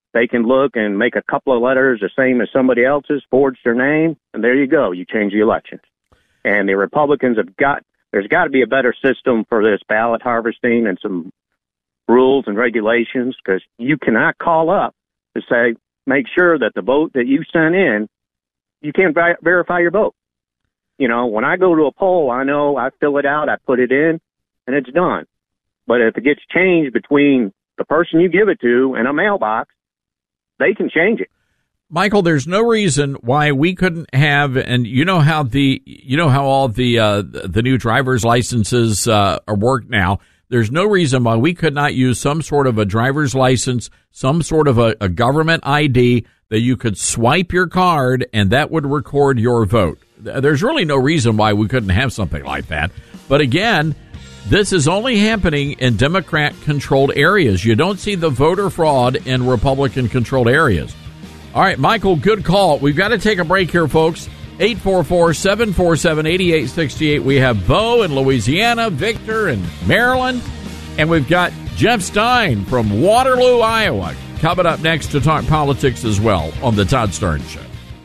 They can look and make a couple of letters the same as somebody else's, forge their name, and there you go. You change the election. And the Republicans have got, there's got to be a better system for this ballot harvesting and some rules and regulations, because you cannot call up to say, make sure that the vote that you sent in, you can't vi- verify your vote. You know, when I go to a poll, I know I fill it out, I put it in, and it's done. But if it gets changed between the person you give it to and a mailbox, they can change it. Michael, there's no reason why we couldn't have, and you know how the, you know how all the uh, the new driver's licenses uh, are worked now. There's no reason why we could not use some sort of a driver's license, some sort of a, a government I D that you could swipe your card and that would record your vote. There's really no reason why we couldn't have something like that. But again, this is only happening in Democrat-controlled areas. You don't see the voter fraud in Republican-controlled areas. All right, Michael, good call. We've got to take a break here, folks. eight four four, seven four seven, eight eight six eight. We have Bo in Louisiana, Victor in Maryland, and we've got Jeff Stein from Waterloo, Iowa, coming up next to talk politics as well on The Todd Starnes Show.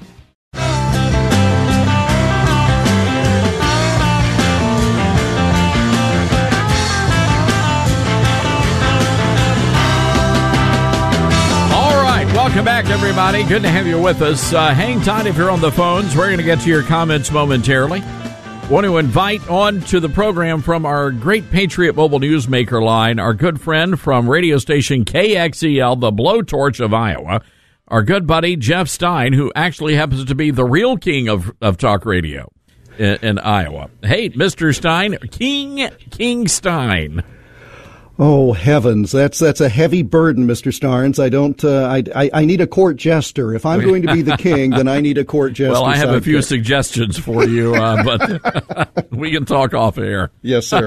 Welcome back, everybody. Good to have you with us. Uh, hang tight if you're on the phones. We're going to get to your comments momentarily. Want to invite on to the program from our great Patriot Mobile Newsmaker line, our good friend from radio station K X E L, the Blowtorch of Iowa, our good buddy Jeff Stein, who actually happens to be the real king of, of talk radio in, in Iowa. Hey, Mister Stein, King, King Stein. Oh, heavens. That's that's a heavy burden, Mister Starnes. I don't, uh, I, I, I need a court jester. If I'm going to be the king, then I need a court jester. Well, I have a few suggestions for you, uh, but we can talk off air. Yes, sir.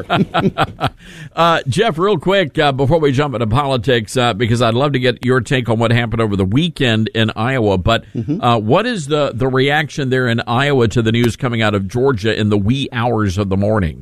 uh, Jeff, real quick, uh, before we jump into politics, uh, because I'd love to get your take on what happened over the weekend in Iowa, but mm-hmm. uh, what is the, the reaction there in Iowa to the news coming out of Georgia in the wee hours of the morning?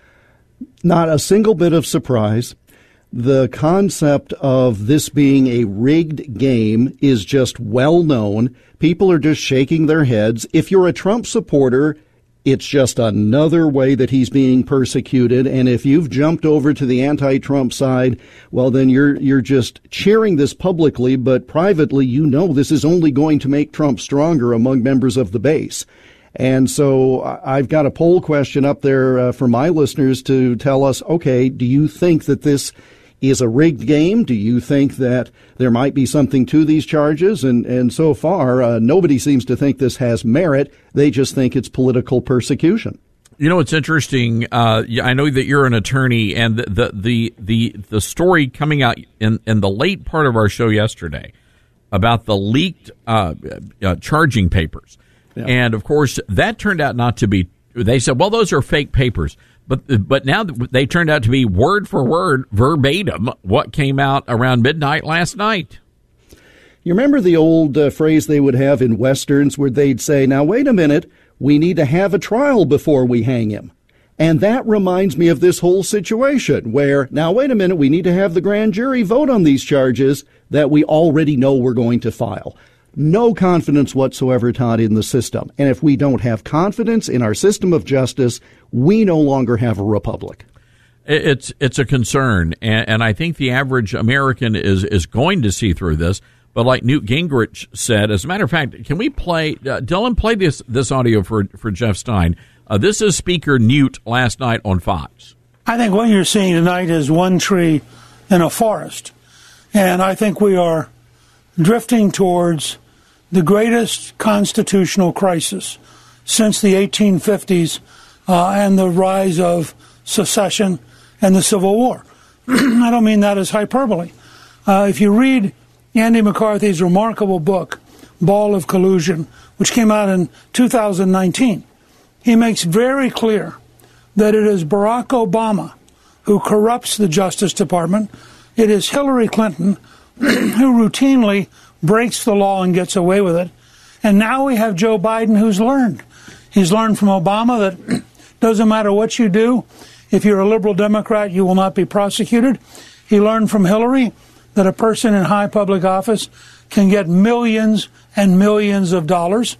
Not a single bit of surprise. The concept of this being a rigged game is just well known. People are just shaking their heads. If you're a Trump supporter, it's just another way that he's being persecuted. And if you've jumped over to the anti-Trump side, well, then you're you're just cheering this publicly, but privately, you know this is only going to make Trump stronger among members of the base. And so I've got a poll question up there uh, for my listeners to tell us, okay, do you think that this is a rigged game? Do you think that there might be something to these charges? And and so far, uh, nobody seems to think this has merit. They just think it's political persecution. You know, it's interesting. Uh, I know that you're an attorney, and the the the the, the story coming out in, in the late part of our show yesterday about the leaked uh, uh, charging papers. Yeah. And, of course, that turned out not to be. They said, well, those are fake papers. But but now they turned out to be word for word, verbatim, what came out around midnight last night. You remember the old uh, phrase they would have in Westerns where they'd say, now, wait a minute, we need to have a trial before we hang him. And that reminds me of this whole situation where, now, wait a minute, we need to have the grand jury vote on these charges that we already know we're going to file. No confidence whatsoever, Todd, in the system. And if we don't have confidence in our system of justice, we no longer have a republic. It's it's a concern, and, and I think the average American is, is going to see through this. But like Newt Gingrich said, as a matter of fact, can we play, uh, Dylan, play this, this audio for, for Jeff Stein. Uh, this is Speaker Newt last night on Fox. I think what you're seeing tonight is one tree in a forest. And I think we are drifting towards the greatest constitutional crisis since the eighteen fifties uh, and the rise of secession and the Civil War. I don't mean that as hyperbole. Uh, if you read Andy McCarthy's remarkable book, Ball of Collusion, which came out in two thousand nineteen, he makes very clear that it is Barack Obama who corrupts the Justice Department. It is Hillary Clinton who routinely breaks the law and gets away with it. And now we have Joe Biden who's learned. He's learned from Obama that doesn't matter what you do, if you're a liberal Democrat, you will not be prosecuted. He learned from Hillary that a person in high public office can get millions and millions of dollars.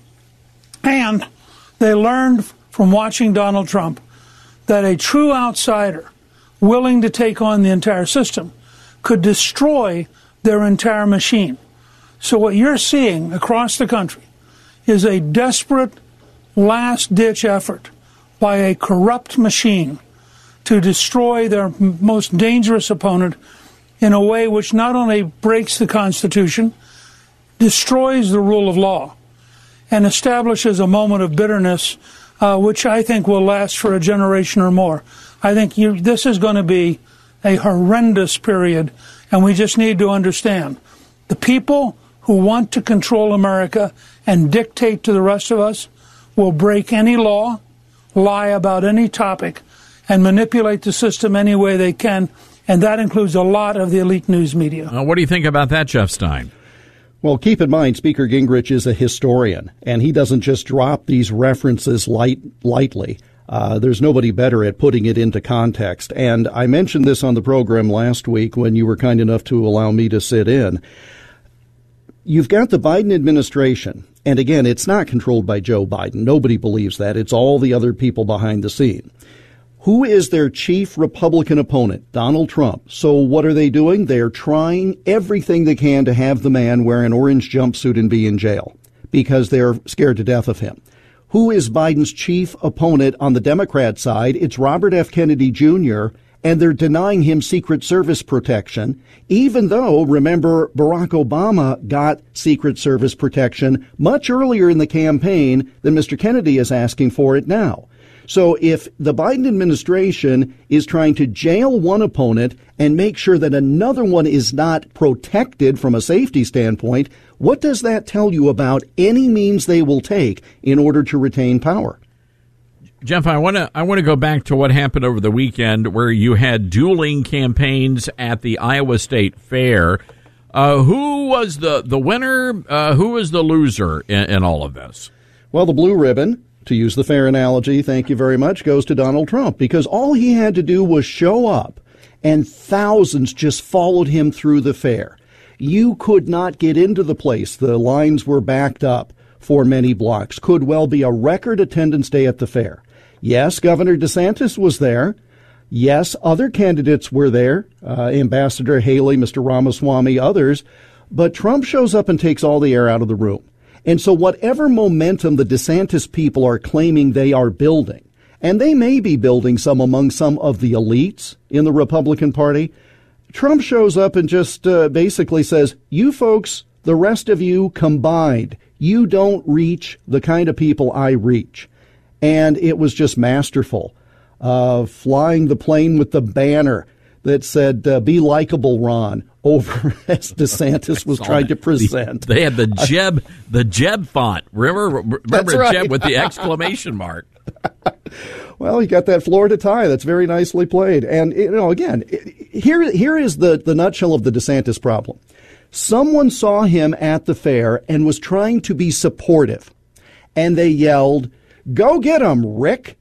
And they learned from watching Donald Trump that a true outsider willing to take on the entire system could destroy their entire machine. So what you're seeing across the country is a desperate last-ditch effort by a corrupt machine to destroy their most dangerous opponent in a way which not only breaks the Constitution, destroys the rule of law, and establishes a moment of bitterness uh, which I think will last for a generation or more. I think you, this is going to be a horrendous period, and we just need to understand the people who want to control America and dictate to the rest of us will break any law, lie about any topic, and manipulate the system any way they can, and that includes a lot of the elite news media. Uh, what do you think about that, Jeff Stein? Well, keep in mind, Speaker Gingrich is a historian, and he doesn't just drop these references light, lightly. Uh, there's nobody better at putting it into context. And I mentioned this on the program last week when you were kind enough to allow me to sit in. You've got the Biden administration, and again, it's not controlled by Joe Biden. Nobody believes that. It's all the other people behind the scene. Who is their chief Republican opponent? Donald Trump. So what are they doing? They're trying everything they can to have the man wear an orange jumpsuit and be in jail because they're scared to death of him. Who is Biden's chief opponent on the Democrat side? It's Robert F. Kennedy Junior, and they're denying him Secret Service protection, even though, remember, Barack Obama got Secret Service protection much earlier in the campaign than Mister Kennedy is asking for it now. So if the Biden administration is trying to jail one opponent and make sure that another one is not protected from a safety standpoint, what does that tell you about any means they will take in order to retain power? Jeff, I want to I want to go back to what happened over the weekend where you had dueling campaigns at the Iowa State Fair. Uh, who was the, the winner? Uh, who was the loser in, in all of this? Well, the blue ribbon, to use the fair analogy, thank you very much, goes to Donald Trump, because all he had to do was show up and thousands just followed him through the fair. You could not get into the place. The lines were backed up for many blocks. Could well be a record attendance day at the fair. Yes, Governor DeSantis was there. Yes, other candidates were there, uh, Ambassador Haley, Mister Ramaswamy, others. But Trump shows up and takes all the air out of the room. And so whatever momentum the DeSantis people are claiming they are building, and they may be building some among some of the elites in the Republican Party, Trump shows up and just uh, basically says, you folks, the rest of you combined, you don't reach the kind of people I reach. And it was just masterful. Uh, flying the plane with the banner that said, uh, be likable, Ron, over as DeSantis was trying to present. The, they had the Jeb, the Jeb font. Remember, remember right. Jeb with the exclamation mark. Well, you got that Florida tie. That's very nicely played. And, you know, again, here, here is the, the nutshell of the DeSantis problem. Someone saw him at the fair and was trying to be supportive. And they yelled, go get him, Rick.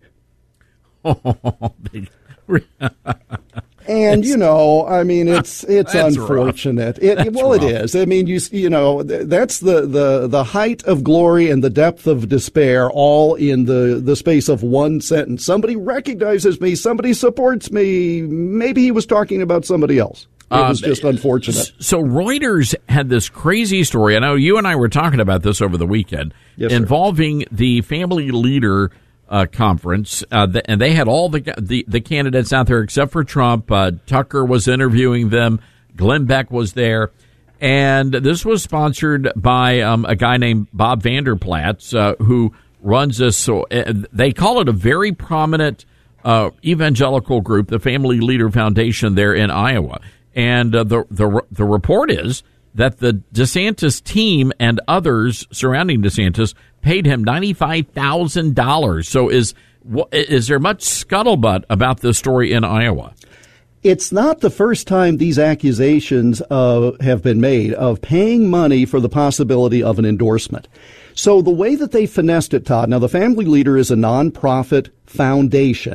And, you know, I mean, it's it's unfortunate. It, That's well, rough. it is. I mean, you you know, that's the, the, the height of glory and the depth of despair all in the, the space of one sentence. Somebody recognizes me. Somebody supports me. Maybe he was talking about somebody else. It was just um, unfortunate. So Reuters had this crazy story. I know you and I were talking about this over the weekend, yes, involving the family leader uh, conference, uh, the, and they had all the, the the candidates out there except for Trump. Uh, Tucker was interviewing them. Glenn Beck was there. And this was sponsored by um, a guy named Bob Vanderplatz, uh, who runs this. So, uh, they call it a very prominent uh, evangelical group, the Family Leader Foundation there in Iowa. And uh, the, the the report is that the DeSantis team and others surrounding DeSantis paid him ninety-five thousand dollars. So is is there much scuttlebutt about this story in Iowa? It's not the first time these accusations uh, have been made of paying money for the possibility of an endorsement. So the way that they finessed it, Todd, now the Family Leader is a nonprofit foundation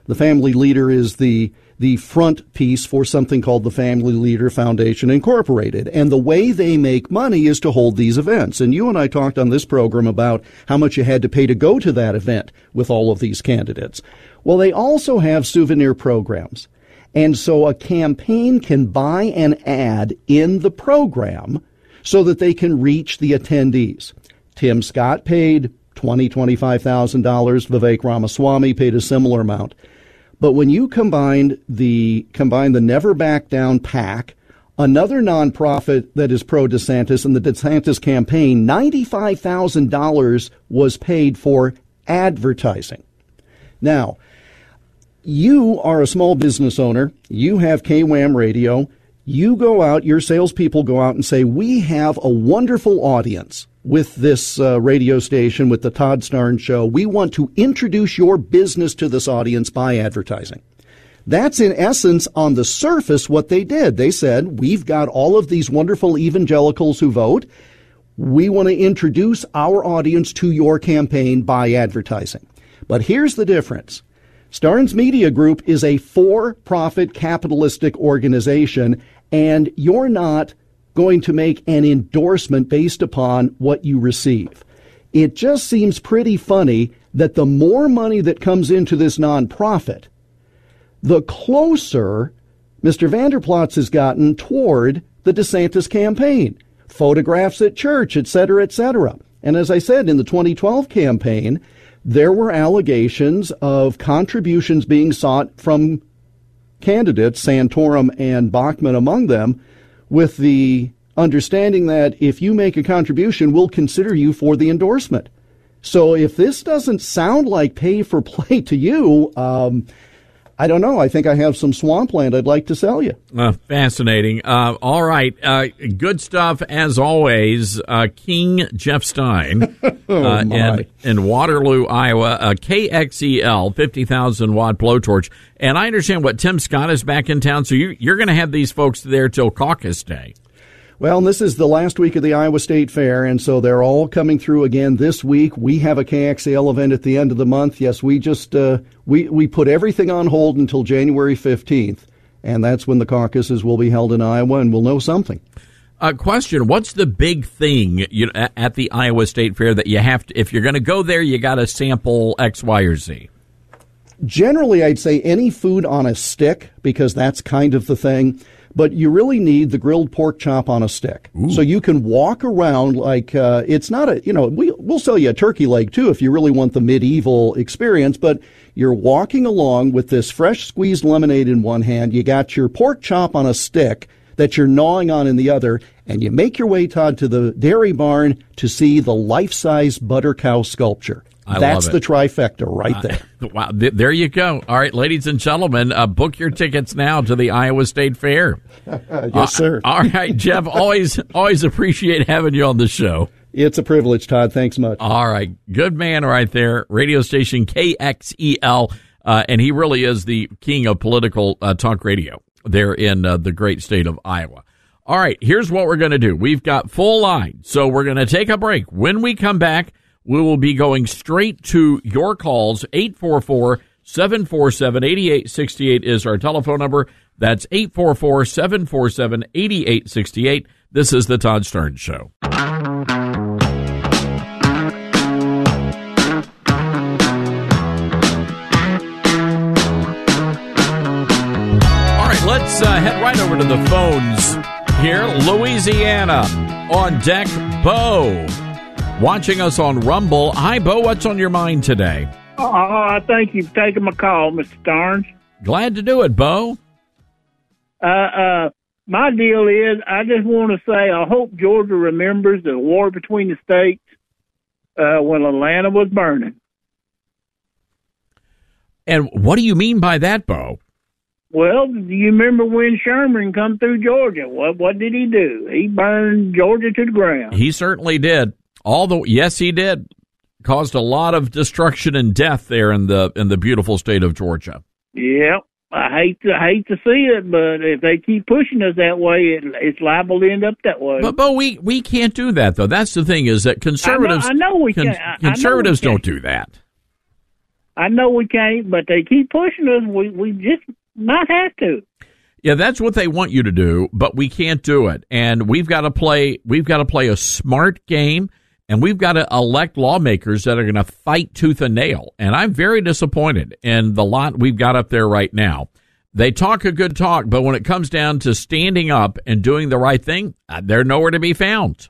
The Family Leader is the the front piece for something called the Family Leader Foundation Incorporated. And the way they make money is to hold these events. And you and I talked on this program about how much you had to pay to go to that event with all of these candidates. Well, they also have souvenir programs. And so a campaign can buy an ad in the program so that they can reach the attendees. Tim Scott paid twenty thousand dollars, twenty-five thousand dollars. Vivek Ramaswamy paid a similar amount. But when you combined the combine the Never Back Down PAC, another nonprofit that is pro-DeSantis, and the DeSantis campaign, ninety-five thousand dollars was paid for advertising. Now, you are a small business owner. You have K W A M radio. You go out, your salespeople go out and say, we have a wonderful audience with this uh, radio station, with the Todd Starnes Show. We want to introduce your business to this audience by advertising. That's in essence, on the surface, what they did. They said, we've got all of these wonderful evangelicals who vote. We want to introduce our audience to your campaign by advertising. But here's the difference. Starnes Media Group is a for-profit capitalistic organization, and you're not going to make an endorsement based upon what you receive. It just seems pretty funny that the more money that comes into this nonprofit, the closer Mister Vanderplots has gotten toward the DeSantis campaign. Photographs at church, et cetera, et cetera. And as I said, in the twenty twelve campaign, there were allegations of contributions being sought from candidates, Santorum and Bachmann among them, with the understanding that if you make a contribution, we'll consider you for the endorsement. So if this doesn't sound like pay for play to you, um, I don't know. I think I have some swampland I'd like to sell you. Uh, fascinating. Uh, all right. Uh, good stuff, as always. Uh, King Jeff Stein oh, uh, in, in Waterloo, Iowa, a K X E L fifty thousand watt blowtorch. And I understand what Tim Scott is back in town, so you, you're going to have these folks there till caucus day. Well, this is the last week of the Iowa State Fair, and so they're all coming through again this week. We have a K X E L event at the end of the month. Yes, we just uh, we we put everything on hold until January fifteenth, and that's when the caucuses will be held in Iowa, and we'll know something. A uh, question: what's the big thing you know, at the Iowa State Fair that you have to, if you're going to go there, you got to sample X, Y, or Z? Generally, I'd say any food on a stick, because that's kind of the thing. But you really need the grilled pork chop on a stick. Ooh. So you can walk around like uh, it's not a, you know, we, we'll sell you a turkey leg, too, if you really want the medieval experience. But you're walking along with this fresh squeezed lemonade in one hand. You got your pork chop on a stick that you're gnawing on in the other. And you make your way, Todd, to the dairy barn to see the life-size butter cow sculpture. I That's love the it. trifecta right there. Uh, wow, th- there you go. All right, ladies and gentlemen, uh, book your tickets now to the Iowa State Fair. yes, uh, sir. All right, Jeff, always always appreciate having you on the show. It's a privilege, Todd. Thanks much. All right, good man right there, radio station K X E L, uh, and he really is the king of political uh, talk radio there in uh, the great state of Iowa. All right, here's what we're going to do. We've got full line, so we're going to take a break. When we come back, we will be going straight to your calls. Eight four four, seven four seven, eight eight six eight is our telephone number. That's eight four four, seven four seven, eight eight six eight. This is the Todd Starnes Show. All right, let's uh, head right over to the phones here. Louisiana on deck. Bo, watching us on Rumble. Hi, Bo. What's on your mind today? Oh, I thank you for taking my call, Mister Starnes. Glad to do it, Bo. Uh, uh, my deal is, I just want to say, I hope Georgia remembers the war between the states uh, when Atlanta was burning. And what do you mean by that, Bo? Well, do you remember when Sherman come through Georgia? What what did he do? He burned Georgia to the ground. He certainly did. Although, yes, he did. Caused a lot of destruction and death there in the in the beautiful state of Georgia. Yeah, I hate to hate to see it, but if they keep pushing us that way, it, it's liable to end up that way. But, but we, we can't do that, though. That's the thing, is that conservatives I know, I know we con- can't. I, conservatives I know we don't can't. do that. I know we can't, but they keep pushing us. We we just might have to. Yeah, that's what they want you to do, but we can't do it. And we've got to play we've got to play a smart game, and we've got to elect lawmakers that are going to fight tooth and nail. And I'm very disappointed in the lot we've got up there right now. They talk a good talk, but when it comes down to standing up and doing the right thing, they're nowhere to be found.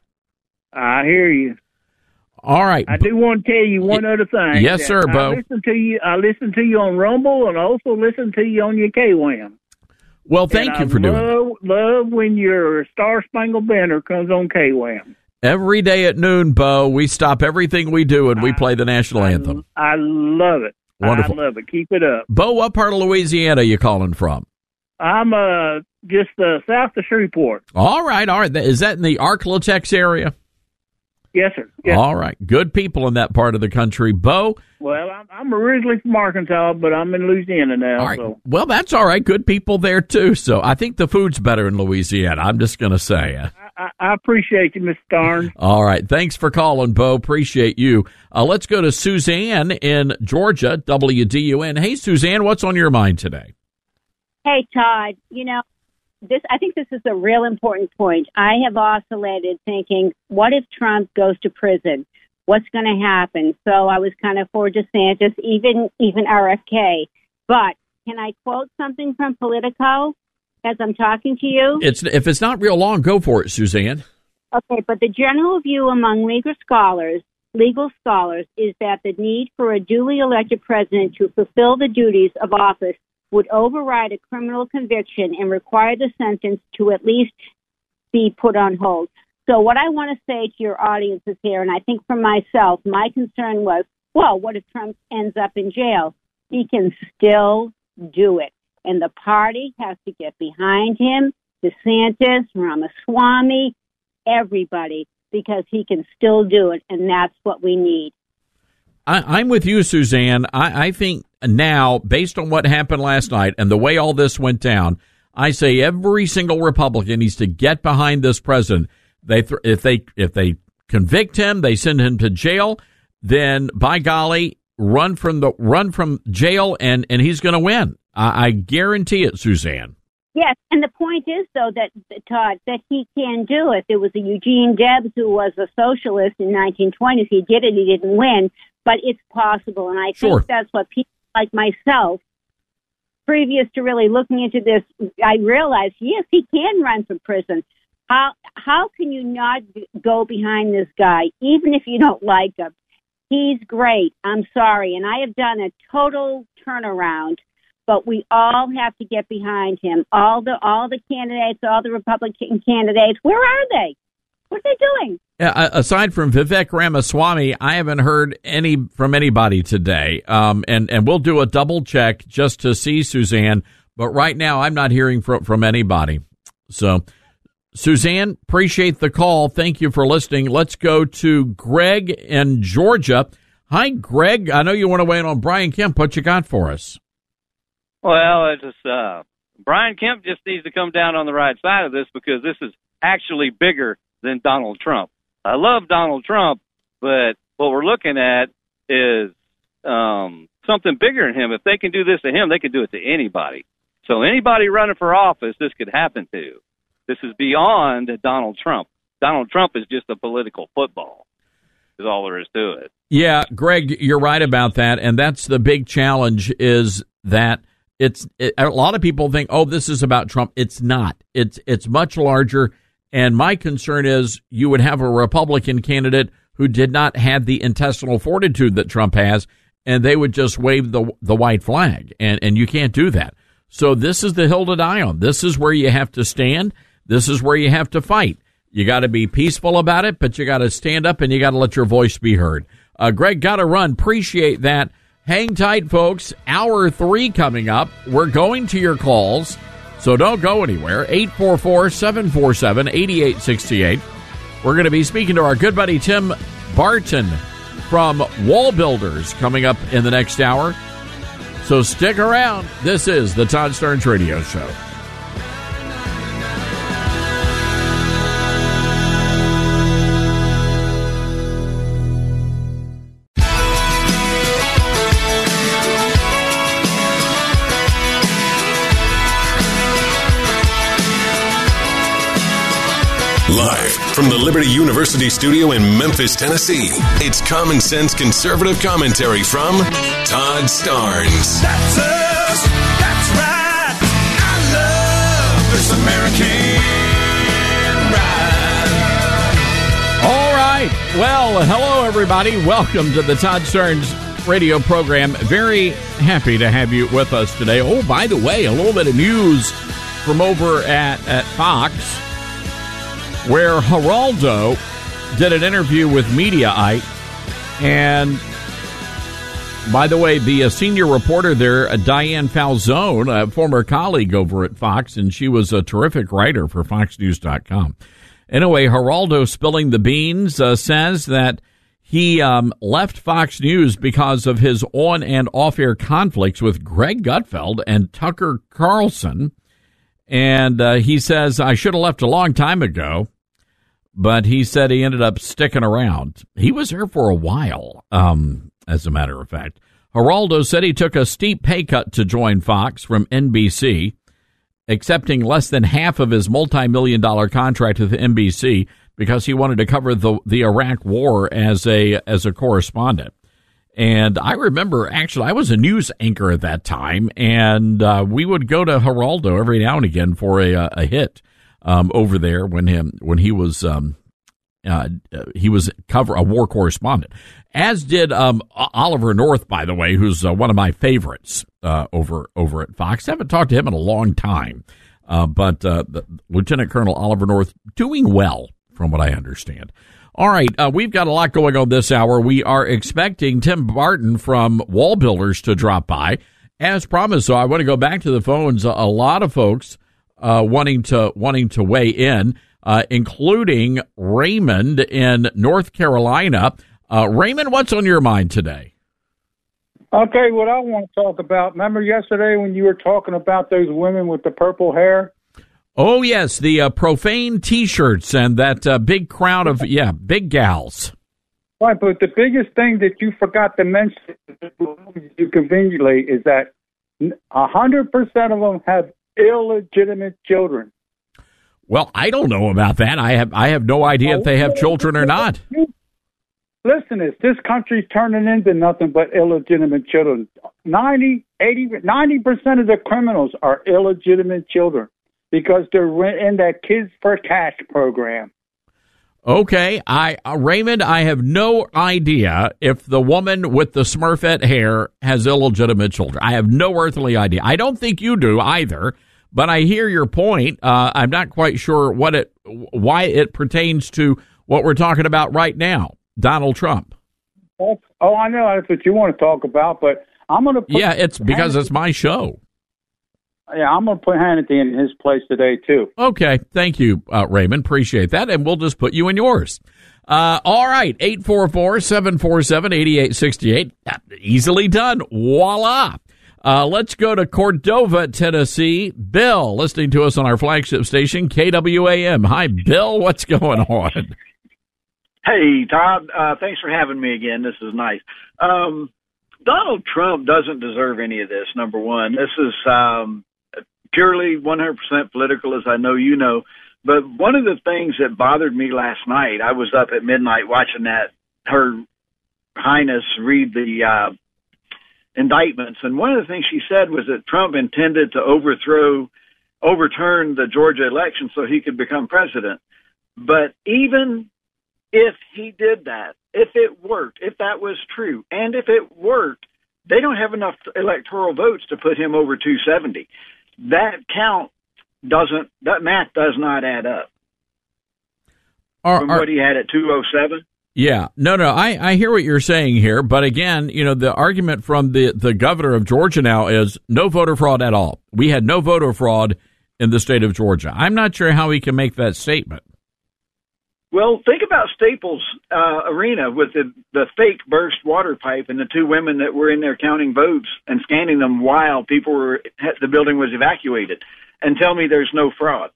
I hear you. All right. I do want to tell you one other thing. Yes, sir, I Bo. listen to you. I listen to you on Rumble, and I also listen to you on your K W A M. Well, thank and you I for doing love, it. Love when your Star Spangled Banner comes on K W A M. Every day at noon, Bo, we stop everything we do and we I, play the national I, anthem. I love it. Wonderful. I love it. Keep it up. Bo, what part of Louisiana are you calling from? I'm uh just uh, south of Shreveport. All right, all right. Is that in the Arklatex area? Yes, sir. Yes, all right. Good people in that part of the country. Bo? Well, I'm, I'm originally from Arkansas, but I'm in Louisiana now. All right. So. Well, that's all right. Good people there, too. So I think the food's better in Louisiana. I'm just going to say. I, I appreciate you, Mister Starnes. All right. Thanks for calling, Bo. Appreciate you. Uh, let's go to Suzanne in Georgia, W D U N. Hey, Suzanne, what's on your mind today? Hey, Todd, you know, this. I think this is a real important point. I have oscillated thinking, what if Trump goes to prison? What's going to happen? So I was kind of for DeSantis, even even R F K. But can I quote something from Politico as I'm talking to you? It's if it's not real long, go for it, Suzanne. Okay, but the general view among legal scholars, legal scholars, is that the need for a duly elected president to fulfill the duties of office would override a criminal conviction and require the sentence to at least be put on hold. So what I want to say to your audiences here, and I think for myself, my concern was, well, what if Trump ends up in jail? He can still do it. And the party has to get behind him, DeSantis, Ramaswamy, everybody, because he can still do it, and that's what we need. I, I'm with you, Suzanne. I, I think now, based on what happened last night and the way all this went down, I say every single Republican needs to get behind this president. They th- if they if they convict him, they send him to jail. Then, by golly, run from the run from jail, and, and he's going to win. I, I guarantee it, Suzanne. Yes, and the point is, though, that, Todd, that he can do it. There was a Eugene Debs who was a socialist in nineteen twenties. He did it. He didn't win, but it's possible. And I sure. think that's what people like myself, previous to really looking into this, I realized, yes, he can run from prison. How how can you not go behind this guy, even if you don't like him? He's great. I'm sorry. And I have done a total turnaround. But we all have to get behind him. All the all the candidates, all the Republican candidates, where are they? What are they doing? Uh, aside from Vivek Ramaswamy, I haven't heard any from anybody today. Um, and, and we'll do a double check just to see, Suzanne. But right now, I'm not hearing from, from anybody. So, Suzanne, appreciate the call. Thank you for listening. Let's go to Greg in Georgia. Hi, Greg. I know you want to weigh in on Brian Kemp. What you got for us? Well, it's just, uh, Brian Kemp just needs to come down on the right side of this because this is actually bigger than Donald Trump. I love Donald Trump, but what we're looking at is um, something bigger than him. If they can do this to him, they can do it to anybody. So anybody running for office, this could happen to. This is beyond Donald Trump. Donald Trump is just a political football, is all there is to it. Yeah, Greg, you're right about that, and that's the big challenge is that It's it, a lot of people think, oh, this is about Trump. It's not. It's it's much larger. And my concern is you would have a Republican candidate who did not have the intestinal fortitude that Trump has, and they would just wave the the white flag. And, and you can't do that. So this is the hill to die on. This is where you have to stand. This is where you have to fight. You got to be peaceful about it, but you got to stand up and you got to let your voice be heard. Uh, Greg, got to run. Appreciate that. Hang tight, folks. Hour three coming up. We're going to your calls, so don't go anywhere. eight four four, seven four seven, eight eight six eight. We're going to be speaking to our good buddy Tim Barton from Wall Builders coming up in the next hour. So stick around. This is the Todd Starnes Radio Show. Live from the Liberty University studio in Memphis, Tennessee, it's Common Sense Conservative Commentary from Todd Starnes. That's us. That's right. I love this American ride. All right. Well, hello, everybody. Welcome to the Todd Starnes radio program. Very happy to have you with us today. Oh, by the way, a little bit of news from over at, at Fox, where Geraldo did an interview with Mediaite. And by the way, the uh, senior reporter there, uh, Diane Falzone, a former colleague over at Fox, and she was a terrific writer for fox news dot com. Anyway, Geraldo, spilling the beans, uh, says that he um, left Fox News because of his on- and off-air conflicts with Greg Gutfeld and Tucker Carlson. And uh, he says, I should have left a long time ago, but he said he ended up sticking around. He was there for a while, um, as a matter of fact. Geraldo said he took a steep pay cut to join Fox from N B C, accepting less than half of his multi-million dollar contract with N B C because he wanted to cover the, the Iraq war as a as a correspondent. And I remember, actually, I was a news anchor at that time, and uh, we would go to Geraldo every now and again for a, a hit um, over there when him when he was um, uh, he was cover a war correspondent. As did um, Oliver North, by the way, who's uh, one of my favorites uh, over over at Fox. I haven't talked to him in a long time, uh, but uh, the, Lieutenant Colonel Oliver North doing well, from what I understand. All right, uh, we've got a lot going on this hour. We are expecting Tim Barton from Wall Builders to drop by. As promised, so I want to go back to the phones. A, a lot of folks uh, wanting to wanting to weigh in, uh, including Raymond in North Carolina. Uh, Raymond, what's on your mind today? Okay, what I want to talk about, remember yesterday when you were talking about those women with the purple hair? Oh, yes, the uh, profane T-shirts and that uh, big crowd of, yeah, big gals. Right, but the biggest thing that you forgot to mention you conveniently is that one hundred percent of them have illegitimate children. Well, I don't know about that. I have I have no idea if they have children or not. Listen, this this country's turning into nothing but illegitimate children. ninety, eighty, ninety percent of the criminals are illegitimate children, because they're in that Kids for Cash program. Okay, I uh, Raymond, I have no idea if the woman with the Smurfette hair has illegitimate children. I have no earthly idea. I don't think you do either, but I hear your point. Uh, I'm not quite sure what it, why it pertains to what we're talking about right now, Donald Trump. Oh, I know that's what you want to talk about, but I'm going to. Yeah, it's because it's my show. Yeah, I'm going to put Hannity in his place today, too. Okay. Thank you, uh, Raymond. Appreciate that. And we'll just put you in yours. Uh, all right. eight four four, seven four seven, eight eight six eight. Easily done. Voila. Uh, let's go to Cordova, Tennessee. Bill, listening to us on our flagship station, K W A M. Hi, Bill. What's going on? Hey, Todd. Uh, thanks for having me again. This is nice. Um, Donald Trump doesn't deserve any of this, number one. This is um, purely one hundred percent political, as I know you know. But one of the things that bothered me last night, I was up at midnight watching that, Her Highness read the uh, indictments. And one of the things she said was that Trump intended to overthrow, overturn the Georgia election so he could become president. But even if he did that, if it worked, if that was true, and if it worked, they don't have enough electoral votes to put him over two seventy. That count doesn't, that math does not add up. Are, From are, what he had at two oh seven? Yeah. No, no, I, I hear what you're saying here. But again, you know, the argument from the, the governor of Georgia now is no voter fraud at all. We had no voter fraud in the state of Georgia. I'm not sure how he can make that statement. Well, think about Staples uh, Arena with the, the fake burst water pipe and the two women that were in there counting votes and scanning them while people were, the building was evacuated, and tell me there's no fraud.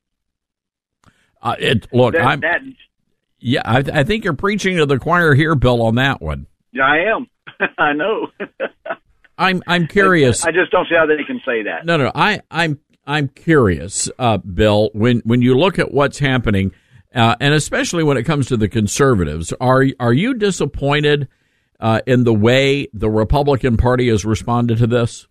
Uh, it look, that, I'm, that, yeah, I, I think you're preaching to the choir here, Bill, on that one. I am. I know. I'm I'm curious. I just don't see how they can say that. No, no, I I'm I'm curious, uh, Bill. When when you look at what's happening. uh, and especially when it comes to the conservatives. Are are you disappointed uh, in the way the Republican Party has responded to this?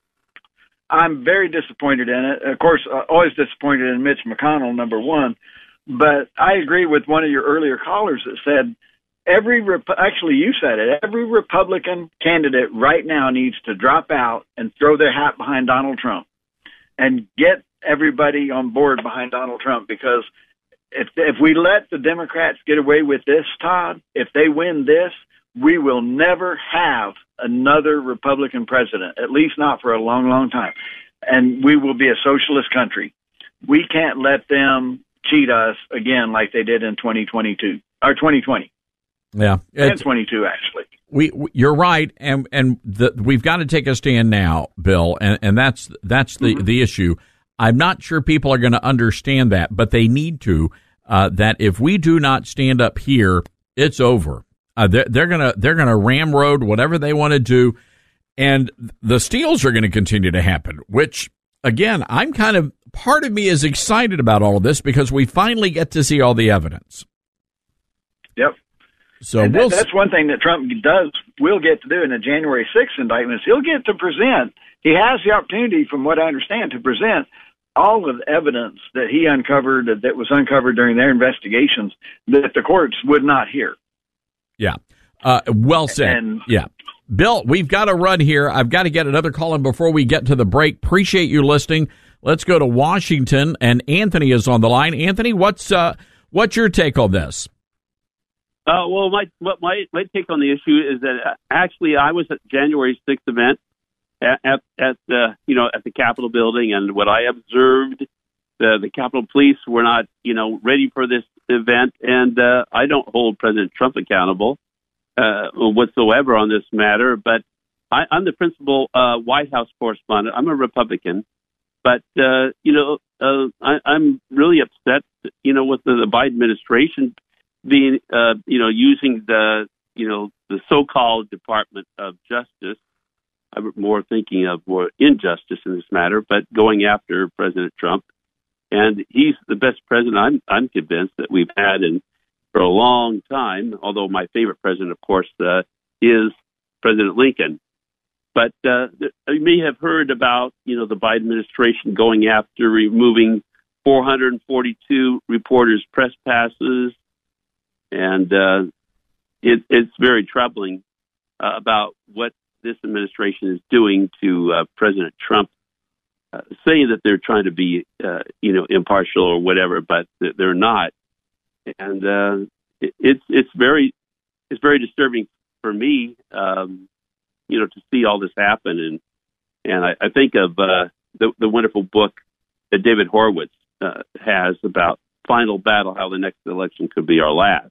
I'm very disappointed in it. Of course, uh, always disappointed in Mitch McConnell, number one. But I agree with one of your earlier callers that said every, Rep- actually you said it, every Republican candidate right now needs to drop out and throw their hat behind Donald Trump and get everybody on board behind Donald Trump, because if if we let the Democrats get away with this, Todd, if they win this, we will never have another Republican president, at least not for a long, long time. And we will be a socialist country. We can't let them cheat us again like they did in twenty twenty-two or twenty twenty. Yeah. And twenty-two, actually. We, we you're right, and and the, we've got to take a stand now, Bill, and, and that's that's the, mm-hmm. the issue. I'm not sure people are going to understand that, but they need to. Uh, that if we do not stand up here, it's over. Uh, they're, they're gonna they're gonna ramrod whatever they want to do, and the steals are going to continue to happen. Which, again, I'm kind of part of me is excited about all of this because we finally get to see all the evidence. Yep. So and we'll that, that's one thing that Trump does will get to do in the January sixth indictments. He'll get to present. He has the opportunity, from what I understand, to present all of the evidence that he uncovered, that was uncovered during their investigations, that the courts would not hear. Yeah. Uh, well said. And, yeah. Bill, we've got to run here. I've got to get another call in before we get to the break. Appreciate you listening. Let's go to Washington, and Anthony is on the line. Anthony, what's uh, what's your take on this? Uh, well, my, what my my take on the issue is that uh, actually I was at January sixth event at at, at the you know at the Capitol building, and what I observed, the the Capitol Police were not you know ready for this event, and uh, I don't hold President Trump accountable uh, whatsoever on this matter. But I, I'm the principal uh, White House correspondent. I'm a Republican, but uh, you know uh, I, I'm really upset you know with the, the Biden administration being, uh, you know, using the, you know, the so-called Department of Justice. I'm more thinking of more injustice in this matter, but going after President Trump. And he's the best president, I'm, I'm convinced, that we've had in for a long time, although my favorite president, of course, uh, is President Lincoln. But uh, you may have heard about, you know, the Biden administration going after removing four hundred forty-two reporters' press passes. And uh, it, it's very troubling uh, about what this administration is doing to uh, President Trump, uh, saying that they're trying to be, uh, you know, impartial or whatever, but they're not. And uh, it, it's it's very it's very disturbing for me, um, you know, to see all this happen. And and I, I think of uh, the the wonderful book that David Horowitz uh, has about Final Battle: How the Next Election Could Be Our Last.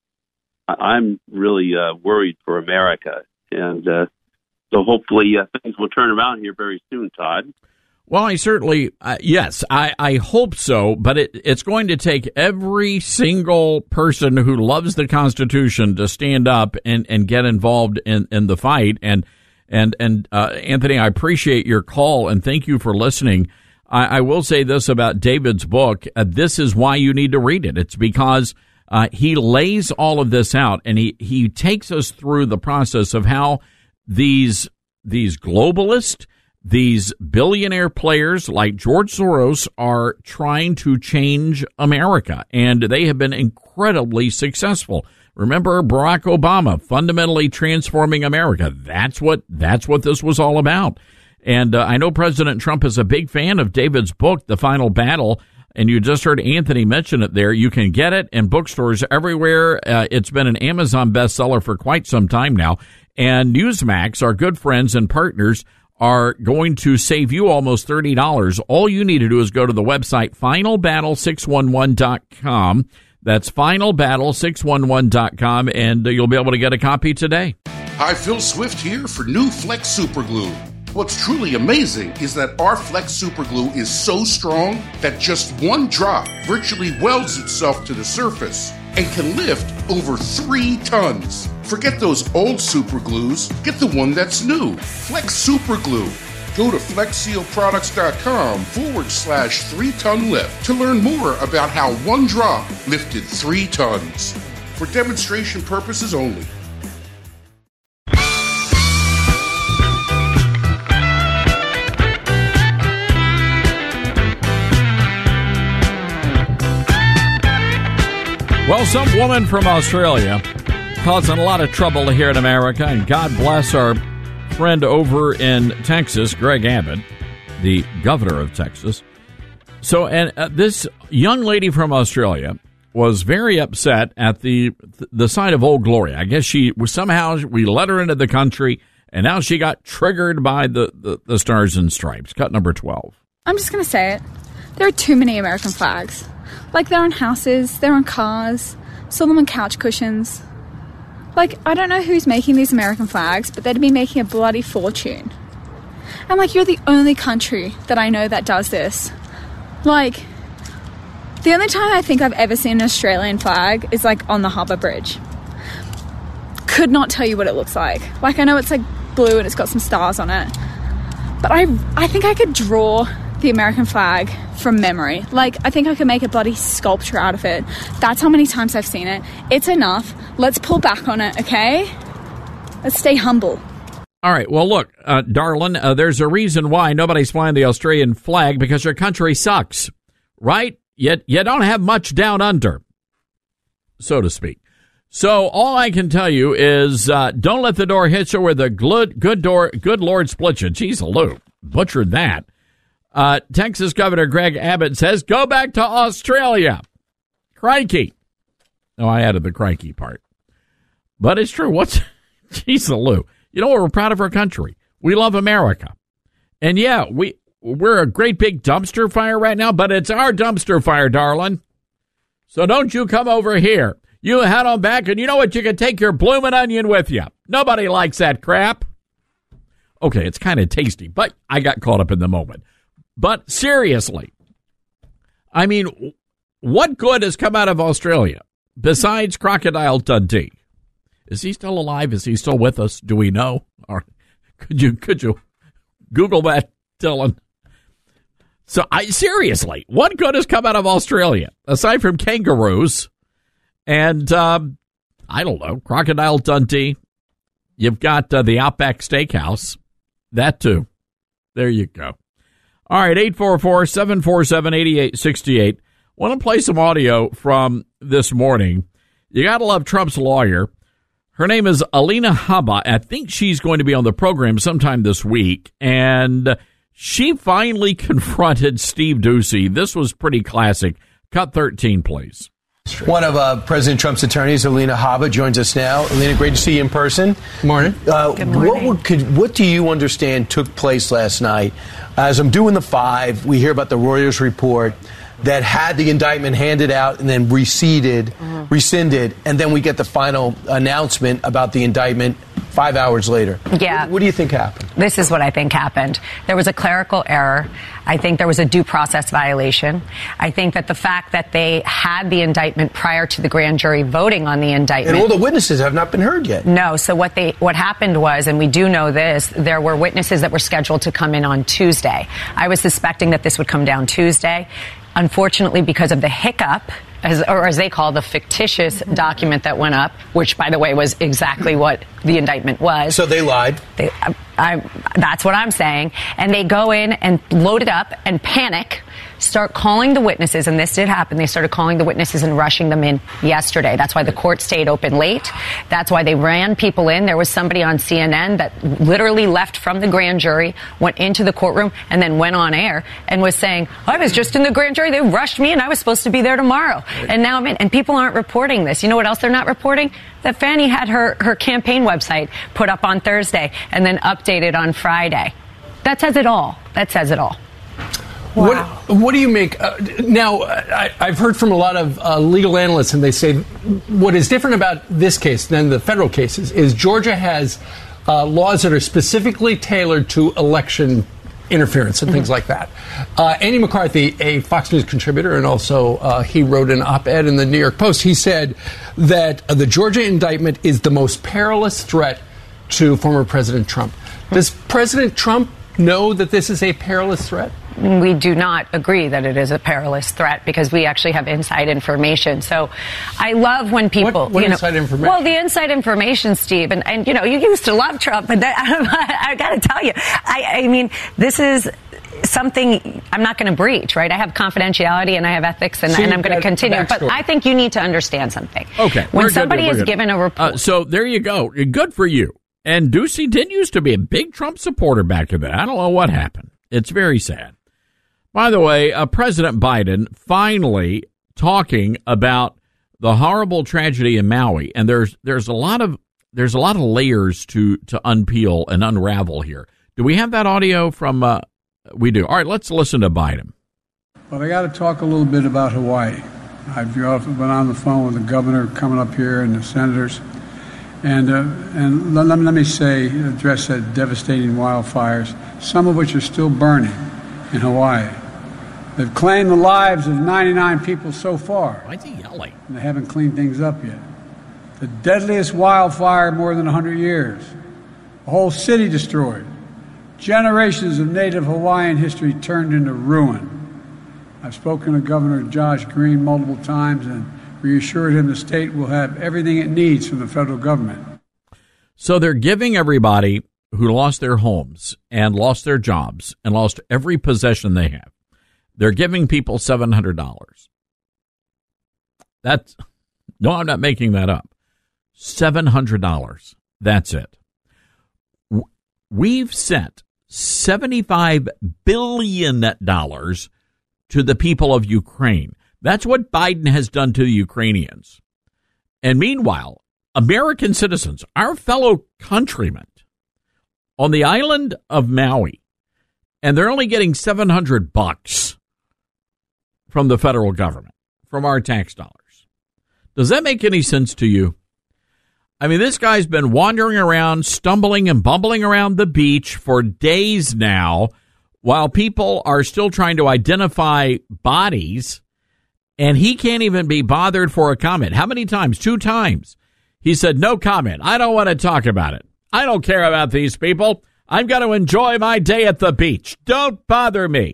I'm really uh, worried for America, and uh, so hopefully uh, things will turn around here very soon, Todd. Well, I certainly, uh, yes, I, I hope so, but it, it's going to take every single person who loves the Constitution to stand up and, and get involved in, in the fight. And, and, and uh, Anthony, I appreciate your call, and thank you for listening. I, I will say this about David's book. Uh, this is why you need to read it. It's because Uh, he lays all of this out, and he, he takes us through the process of how these these globalists, these billionaire players like George Soros are trying to change America, and they have been incredibly successful. Remember Barack Obama fundamentally transforming America. That's what that's what this was all about. And uh, I know President Trump is a big fan of David's book, The Final Battle. And you just heard Anthony mention it there. You can get it in bookstores everywhere. Uh, it's been an Amazon bestseller for quite some time now. And Newsmax, our good friends and partners, are going to save you almost thirty dollars. All you need to do is go to the website final battle six one one dot com. That's final battle six one one dot com, and you'll be able to get a copy today. Hi, Phil Swift here for new Flex Super Glue. What's truly amazing is that our Flex Super Glue is so strong that just one drop virtually welds itself to the surface and can lift over three tons. Forget those old super glues. Get the one that's new. Flex Super Glue. Go to flex seal products dot com forward slash three ton lift to learn more about how one drop lifted three tons. For demonstration purposes only. Well, some woman from Australia causing a lot of trouble here in America, and God bless our friend over in Texas, Greg Abbott, the governor of Texas. So, and uh, this young lady from Australia was very upset at the the sight of Old Glory. I guess she was somehow, we let her into the country, and now she got triggered by the, the, the Stars and Stripes. Cut number twelve. I'm just going to say it. There are too many American flags. Like, they're on houses, they're on cars, saw them on couch cushions. Like, I don't know who's making these American flags, but they'd be making a bloody fortune. And, like, you're the only country that I know that does this. Like, the only time I think I've ever seen an Australian flag is, like, on the Harbour Bridge. Could not tell you what it looks like. Like, I know it's, like, blue and it's got some stars on it. But I, I think I could draw the American flag from memory. Like, I think I could make a bloody sculpture out of it. That's how many times I've seen it. It's enough. Let's pull back on it, okay? Let's stay humble. All right. Well, look, uh, darling, uh, there's a reason why nobody's flying the Australian flag, because your country sucks, right? Yet you don't have much down under, so to speak. So all I can tell you is uh, don't let the door hit you where the good, good door, good Lord split you. Jeez, Lou, butchered that. Uh, Texas Governor Greg Abbott says, go back to Australia. Crikey. No, I added the crikey part. But it's true. What's, geez, Lou. You know, we're proud of our country. We love America. And yeah, we, we're a great big dumpster fire right now, but it's our dumpster fire, darling. So don't you come over here. You head on back, and you know what? You can take your bloomin' onion with you. Nobody likes that crap. Okay, it's kind of tasty, but I got caught up in the moment. But seriously, I mean, what good has come out of Australia besides Crocodile Dundee? Is he still alive? Is he still with us? Do we know? Or could you could you Google that, Dylan? So, I seriously, what good has come out of Australia aside from kangaroos and um, I don't know, Crocodile Dundee? You've got uh, the Outback Steakhouse, that too. There you go. All right, eight four four, seven four seven, eight eight six eight. Want to play some audio from this morning. You got to love Trump's lawyer. Her name is Alina Habba. I think she's going to be on the program sometime this week. And she finally confronted Steve Doocy. This was pretty classic. Cut thirteen, please. One of uh, President Trump's attorneys, Alina Habba, joins us now. Alina, great to see you in person. Morning. Uh, Good morning. What, would, could, what do you understand took place last night? As I'm doing the five, we hear about the Reuters report that had the indictment handed out and then receded, mm-hmm. rescinded, and then we get the final announcement about the indictment five hours later. Yeah. What, what do you think happened? This is what I think happened. There was a clerical error. I think there was a due process violation. I think that the fact that they had the indictment prior to the grand jury voting on the indictment. And all the witnesses have not been heard yet. No. So what they what happened was, and we do know this, there were witnesses that were scheduled to come in on Tuesday. I was suspecting that this would come down Tuesday. Unfortunately, because of the hiccup, as, or as they call the fictitious document that went up, which, by the way, was exactly what the indictment was. So they lied. They, I, I, that's what I'm saying. And they go in and load it up and panic, start calling the witnesses, and this did happen. They started calling the witnesses and rushing them in yesterday. That's why the court stayed open late. That's why they ran people in. There was somebody on C N N that literally left from the grand jury, went into the courtroom, and then went on air and was saying, I was just in the grand jury. They rushed me, and I was supposed to be there tomorrow. And now I'm in. And people aren't reporting this. You know what else they're not reporting? That Fannie had her, her campaign website put up on Thursday and then updated on Friday. That says it all. That says it all. Wow. What, what do you make? Uh, now, I, I've heard from a lot of uh, legal analysts, and they say what is different about this case than the federal cases is Georgia has uh, laws that are specifically tailored to election interference and mm-hmm. things like that. Uh, Andy McCarthy, a Fox News contributor, and also uh, he wrote an op-ed in the New York Post, he said that uh, the Georgia indictment is the most perilous threat to former President Trump. Does President Trump know that this is a perilous threat? We do not agree that it is a perilous threat because we actually have inside information. So I love when people... What, what you know, inside information? Well, the inside information, Steve, and, and you know, you used to love Trump, but that, I, I got to tell you, I, I mean, this is something I'm not going to breach, right? I have confidentiality and I have ethics, and, See, and I'm going to continue. backstory. But I think you need to understand something. Okay. When we're somebody good, is we're good. given a report... Uh, so there you go. Good for you. And Ducey did used to be a big Trump supporter back in then. I don't know what happened. It's very sad. By the way, uh, President Biden finally talking about the horrible tragedy in Maui, and there's there's a lot of there's a lot of layers to to unpeel and unravel here. Do we have that audio from? Uh, we do. All right, let's listen to Biden. Well, I got to talk a little bit about Hawaii. I've been on the phone with the governor coming up here and the senators, and uh, and let, let me say address that devastating wildfires, some of which are still burning in Hawaii. They've claimed the lives of ninety-nine people so far. Why is he yelling? And they haven't cleaned things up yet. The deadliest wildfire in more than one hundred years. A whole city destroyed. Generations of native Hawaiian history turned into ruin. I've spoken to Governor Josh Green multiple times and reassured him the state will have everything it needs from the federal government. So they're giving everybody who lost their homes and lost their jobs and lost every possession they have, they're giving people seven hundred dollars. That's, no, I'm not making that up. seven hundred dollars. That's it. We've sent seventy-five billion dollars to the people of Ukraine. That's what Biden has done to the Ukrainians. And meanwhile, American citizens, our fellow countrymen on the island of Maui, and they're only getting seven hundred bucks from the federal government, from our tax dollars. Does that make any sense to you? I mean, this guy's been wandering around, stumbling and bumbling around the beach for days now, while people are still trying to identify bodies, and he can't even be bothered for a comment. How many times? Two times. He said, no comment. I don't want to talk about it. I don't care about these people. I'm going to enjoy my day at the beach. Don't bother me.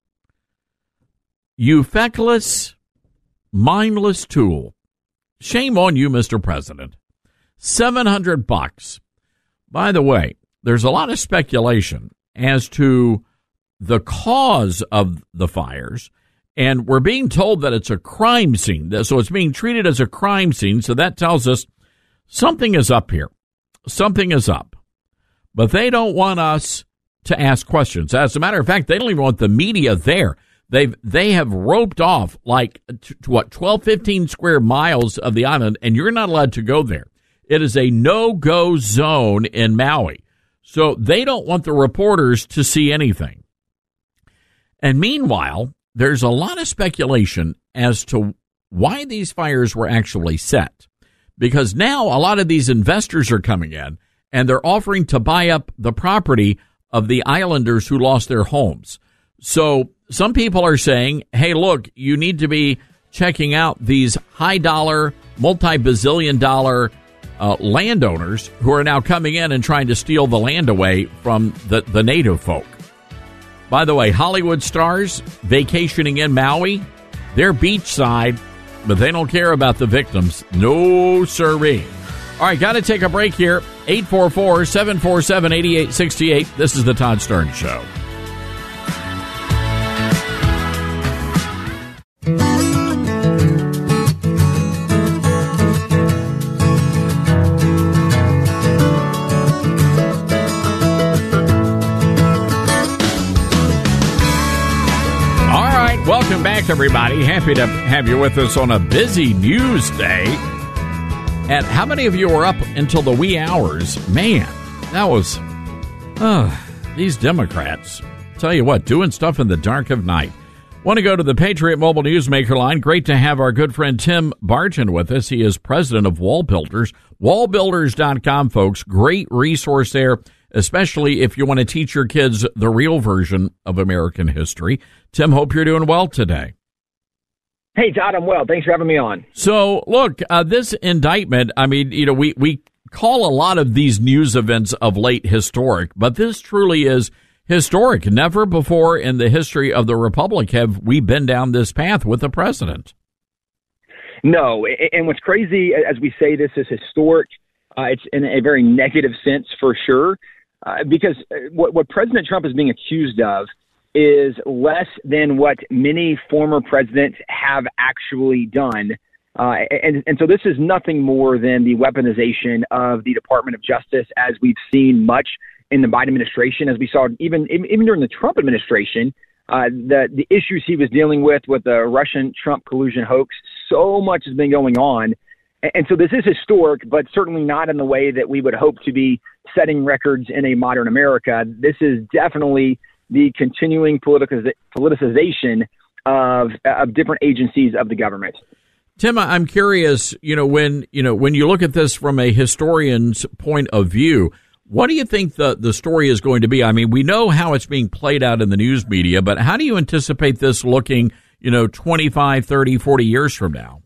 You feckless, mindless tool. Shame on you, Mister President. seven hundred bucks. By the way, there's a lot of speculation as to the cause of the fires, and we're being told that it's a crime scene. So it's being treated as a crime scene, so that tells us something is up here. Something is up. But they don't want us to ask questions. As a matter of fact, they don't even want the media there. They've, they have roped off like, t- what, twelve, fifteen square miles of the island, and you're not allowed to go there. It is a no-go zone in Maui. So they don't want the reporters to see anything. And meanwhile, there's a lot of speculation as to why these fires were actually set. Because now a lot of these investors are coming in, and they're offering to buy up the property of the islanders who lost their homes. So some people are saying, hey, look, you need to be checking out these high-dollar, multi-bazillion dollar uh, landowners who are now coming in and trying to steal the land away from the, the native folk. By the way, Hollywood stars vacationing in Maui, they're beachside, but they don't care about the victims. No siree. All right, got to take a break here. eight four four, seven four seven, eight eight six eight. This is the Todd Stern Show. Welcome back, everybody. Happy to have you with us on a busy news day. And how many of you were up until the wee hours? Man, that was, uh, these Democrats, tell you what, doing stuff in the dark of night. Want to go to the Patriot Mobile Newsmaker line. Great to have our good friend Tim Barton with us. He is president of Wall Builders. wall builders dot com, folks. Great resource there, especially if you want to teach your kids the real version of American history. Tim, hope you're doing well today. Hey, Todd, I'm well. Thanks for having me on. So, look, uh, this indictment, I mean, you know, we, we call a lot of these news events of late historic, but this truly is historic. Never before in the history of the Republic have we been down this path with a president. No, and what's crazy, as we say this is historic, uh, it's in a very negative sense for sure, uh, because what, what President Trump is being accused of is less than what many former presidents have actually done. Uh, and, and so this is nothing more than the weaponization of the Department of Justice, as we've seen much in the Biden administration, as we saw even even during the Trump administration, uh, the, the issues he was dealing with with the Russian-Trump collusion hoax, so much has been going on. And, and so this is historic, but certainly not in the way that we would hope to be setting records in a modern America. This is definitely the continuing politiciz- politicization of, of different agencies of the government. Tim, I'm curious, you know, when, you know, when you look at this from a historian's point of view, what do you think the, the story is going to be? I mean, we know how it's being played out in the news media, but how do you anticipate this looking, you know, twenty-five, thirty, forty years from now?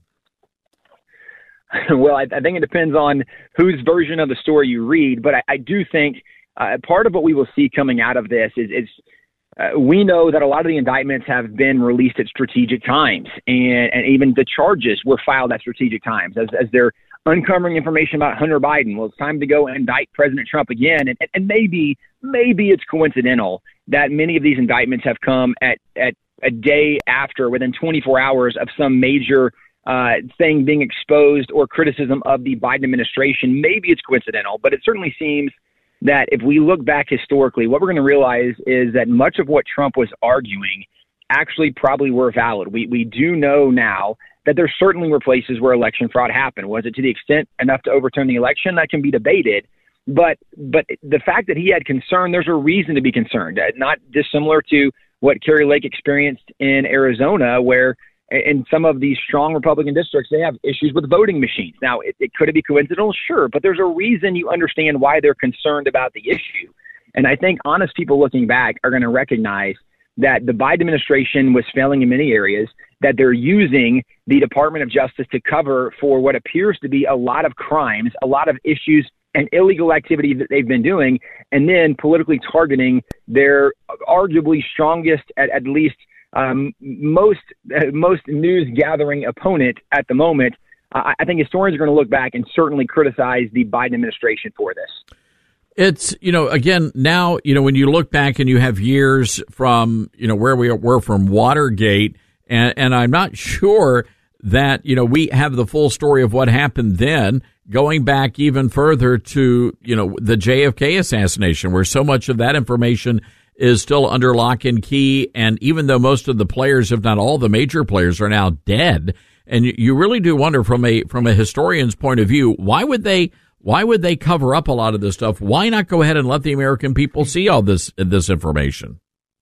Well, I, I think it depends on whose version of the story you read, but I, I do think uh, part of what we will see coming out of this is, is Uh, we know that a lot of the indictments have been released at strategic times, and, and even the charges were filed at strategic times as, as they're uncovering information about Hunter Biden. Well, it's time to go indict President Trump again. And, and maybe, maybe it's coincidental that many of these indictments have come at, at a day after, within twenty-four hours of some major uh, thing being exposed or criticism of the Biden administration. Maybe it's coincidental, but it certainly seems that if we look back historically, what we're going to realize is that much of what Trump was arguing actually probably were valid. We we do know now that there certainly were places where election fraud happened. Was it to the extent enough to overturn the election? That can be debated. But but the fact that he had concern, there's a reason to be concerned, not dissimilar to what Kari Lake experienced in Arizona, where in some of these strong Republican districts, they have issues with voting machines. Now, it, it could it be coincidental? Sure, but there's a reason you understand why they're concerned about the issue. And I think honest people looking back are going to recognize that the Biden administration was failing in many areas, that they're using the Department of Justice to cover for what appears to be a lot of crimes, a lot of issues and illegal activity that they've been doing, and then politically targeting their arguably strongest, at, at least Um, most uh, most news gathering opponent at the moment. Uh, I think historians are going to look back and certainly criticize the Biden administration for this. It's, you know, again, now, you know, when you look back and you have years from, you know, where we were from Watergate, and, and I'm not sure that, you know, we have the full story of what happened then, going back even further to, you know, the J F K assassination, where so much of that information is still under lock and key. And even though most of the players, if not all the major players, are now dead, and you really do wonder from a from a historian's point of view, why would they why would they cover up a lot of this stuff? Why not go ahead and let the American people see all this this information?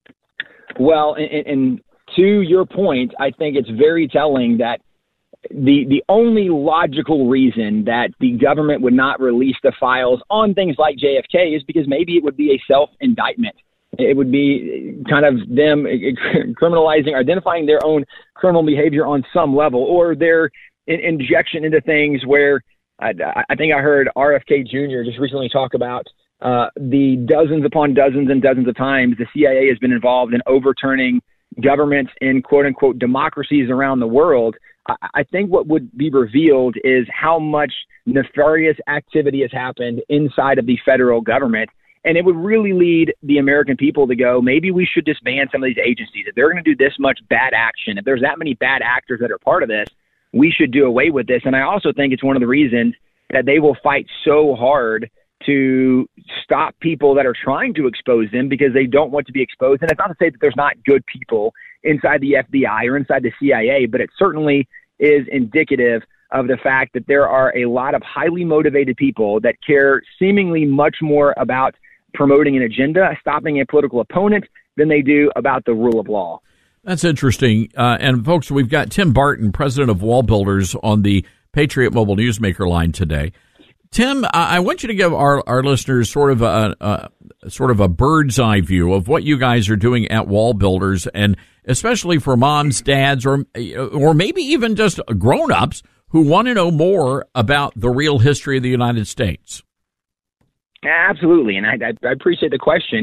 Well, and, and to your point, I think it's very telling that the the only logical reason that the government would not release the files on things like J F K is because maybe it would be a self-indictment. It would be kind of them criminalizing, identifying their own criminal behavior on some level, or their in- injection into things where I, I think I heard R F K Junior just recently talk about uh, the dozens upon dozens and dozens of times the C I A has been involved in overturning governments in quote unquote democracies around the world. I, I think what would be revealed is how much nefarious activity has happened inside of the federal government. And it would really lead the American people to go, maybe we should disband some of these agencies. If they're going to do this much bad action, if there's that many bad actors that are part of this, we should do away with this. And I also think it's one of the reasons that they will fight so hard to stop people that are trying to expose them, because they don't want to be exposed. And it's not to say that there's not good people inside the F B I or inside the C I A, but it certainly is indicative of the fact that there are a lot of highly motivated people that care seemingly much more about promoting an agenda, stopping a political opponent, than they do about the rule of law. That's interesting. Uh, and folks, we've got Tim Barton, president of Wall Builders, on the Patriot Mobile Newsmaker line today. Tim, I want you to give our, our listeners sort of a, a sort of a bird's eye view of what you guys are doing at Wall Builders, and especially for moms, dads, or or maybe even just grown-ups who want to know more about the real history of the United States. Absolutely, and I, I appreciate the question.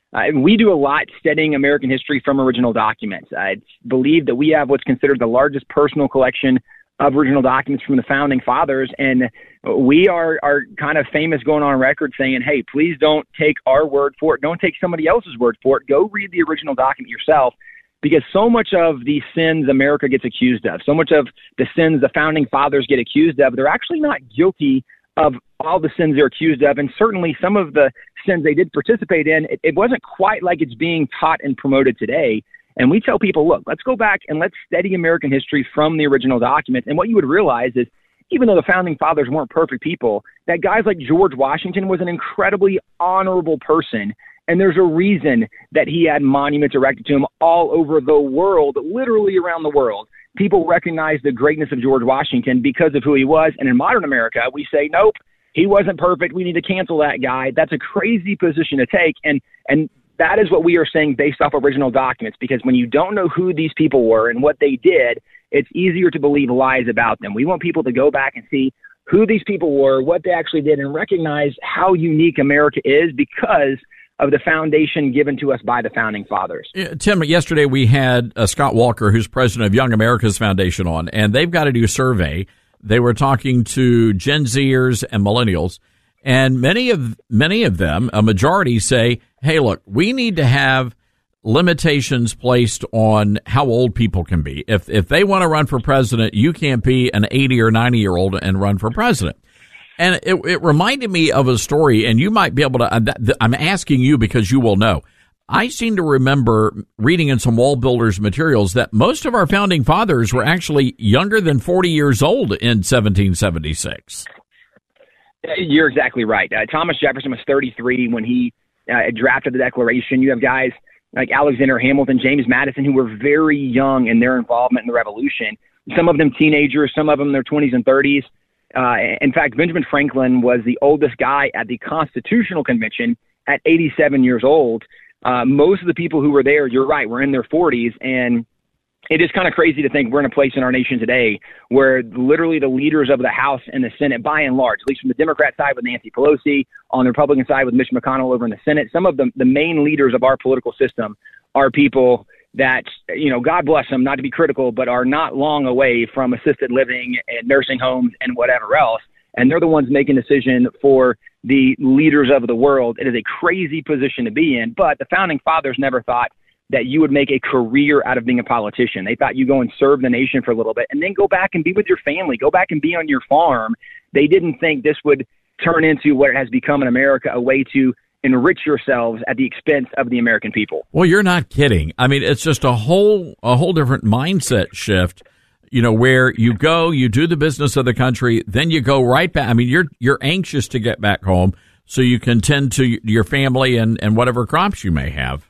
Uh, we do a lot studying American history from original documents. I believe that we have what's considered the largest personal collection of original documents from the founding fathers. And we are, are kind of famous going on record saying, hey, please don't take our word for it. Don't take somebody else's word for it. Go read the original document yourself, because so much of the sins America gets accused of, so much of the sins the founding fathers get accused of, they're actually not guilty of all the sins they're accused of. And certainly some of the sins they did participate in, it, it wasn't quite like it's being taught and promoted today. And we tell people, look, let's go back and let's study American history from the original documents. And what you would realize is, even though the founding fathers weren't perfect people, that guys like George Washington was an incredibly honorable person. And there's a reason that he had monuments erected to him all over the world, literally around the world. People recognize the greatness of George Washington because of who he was. And in modern America, we say, nope, he wasn't perfect. We need to cancel that guy. That's a crazy position to take. And, and, that is what we are saying based off original documents, because when you don't know who these people were and what they did, it's easier to believe lies about them. We want people to go back and see who these people were, what they actually did, and recognize how unique America is because of the foundation given to us by the founding fathers. Yeah, Tim, yesterday we had uh, Scott Walker, who's president of Young America's Foundation, on, and they've got a new survey. They were talking to Gen Zers and millennials. And many of many of them, a majority, say, hey, look, we need to have limitations placed on how old people can be. If if they want to run for president, you can't be an eighty or ninety year old and run for president. And it, it reminded me of a story, and you might be able to, I'm asking you because you will know. I seem to remember reading in some wall builders materials that most of our founding fathers were actually younger than forty years old in seventeen seventy-six. You're exactly right. Uh, Thomas Jefferson was thirty-three when he uh, drafted the Declaration. You have guys like Alexander Hamilton, James Madison, who were very young in their involvement in the Revolution. Some of them teenagers, some of them in their twenties and thirties. Uh, in fact, Benjamin Franklin was the oldest guy at the Constitutional Convention at eighty-seven years old. Uh, most of the people who were there, you're right, were in their forties, and it is kind of crazy to think we're in a place in our nation today where literally the leaders of the House and the Senate, by and large, at least from the Democrat side with Nancy Pelosi, on the Republican side with Mitch McConnell over in the Senate, some of the, the main leaders of our political system are people that, you know, God bless them, not to be critical, but are not long away from assisted living and nursing homes and whatever else. And they're the ones making decision for the leaders of the world. It is a crazy position to be in, but the founding fathers never thought that you would make a career out of being a politician. They thought you go and serve the nation for a little bit and then go back and be with your family, go back and be on your farm. They didn't think this would turn into what it has become in America, a way to enrich yourselves at the expense of the American people. Well, you're not kidding. I mean, it's just a whole a whole different mindset shift, you know, where you go, you do the business of the country, then you go right back. I mean, you're you're anxious to get back home so you can tend to your family and, and whatever crops you may have.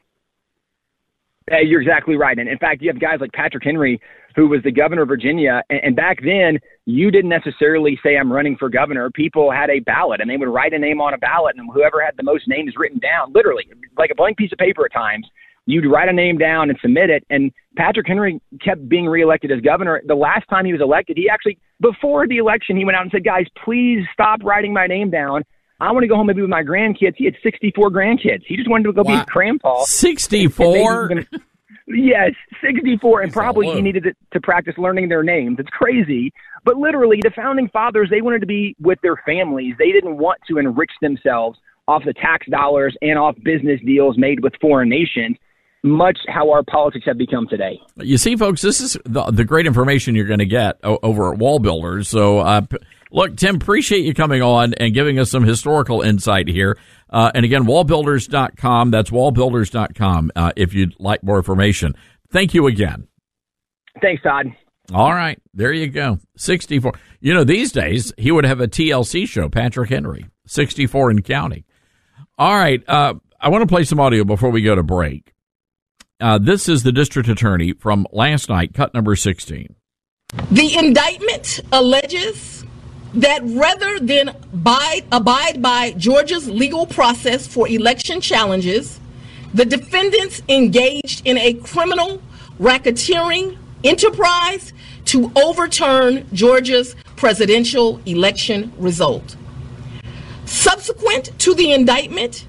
Uh, you're exactly right. And in fact, you have guys like Patrick Henry, who was the governor of Virginia. And, and back then, you didn't necessarily say, I'm running for governor. People had a ballot, and they would write a name on a ballot, and whoever had the most names written down, literally, like a blank piece of paper at times, you'd write a name down and submit it. And Patrick Henry kept being reelected as governor. The last time he was elected, he actually, before the election, he went out and said, guys, please stop writing my name down. I want to go home and be with my grandkids. He had sixty-four grandkids. He just wanted to go wow. be his grandpa. sixty-four? Gonna, yes, sixty-four. And probably he needed to, to practice learning their names. It's crazy. But literally, the founding fathers, they wanted to be with their families. They didn't want to enrich themselves off the tax dollars and off business deals made with foreign nations, much how our politics have become today. You see, folks, this is the, the great information you're going to get o- over at Wall Builders. So, uh, look, Tim, appreciate you coming on and giving us some historical insight here. Uh, and again, wall builders dot com. That's wall builders dot com uh, if you'd like more information. Thank you again. Thanks, Todd. All right. There you go. sixty-four. You know, these days, he would have a T L C show, Patrick Henry, sixty-four and counting. All right. Uh, I want to play some audio before we go to break. Uh, this is the district attorney from last night, cut number sixteen. The indictment alleges that rather than abide, abide by Georgia's legal process for election challenges, the defendants engaged in a criminal racketeering enterprise to overturn Georgia's presidential election result. Subsequent to the indictment,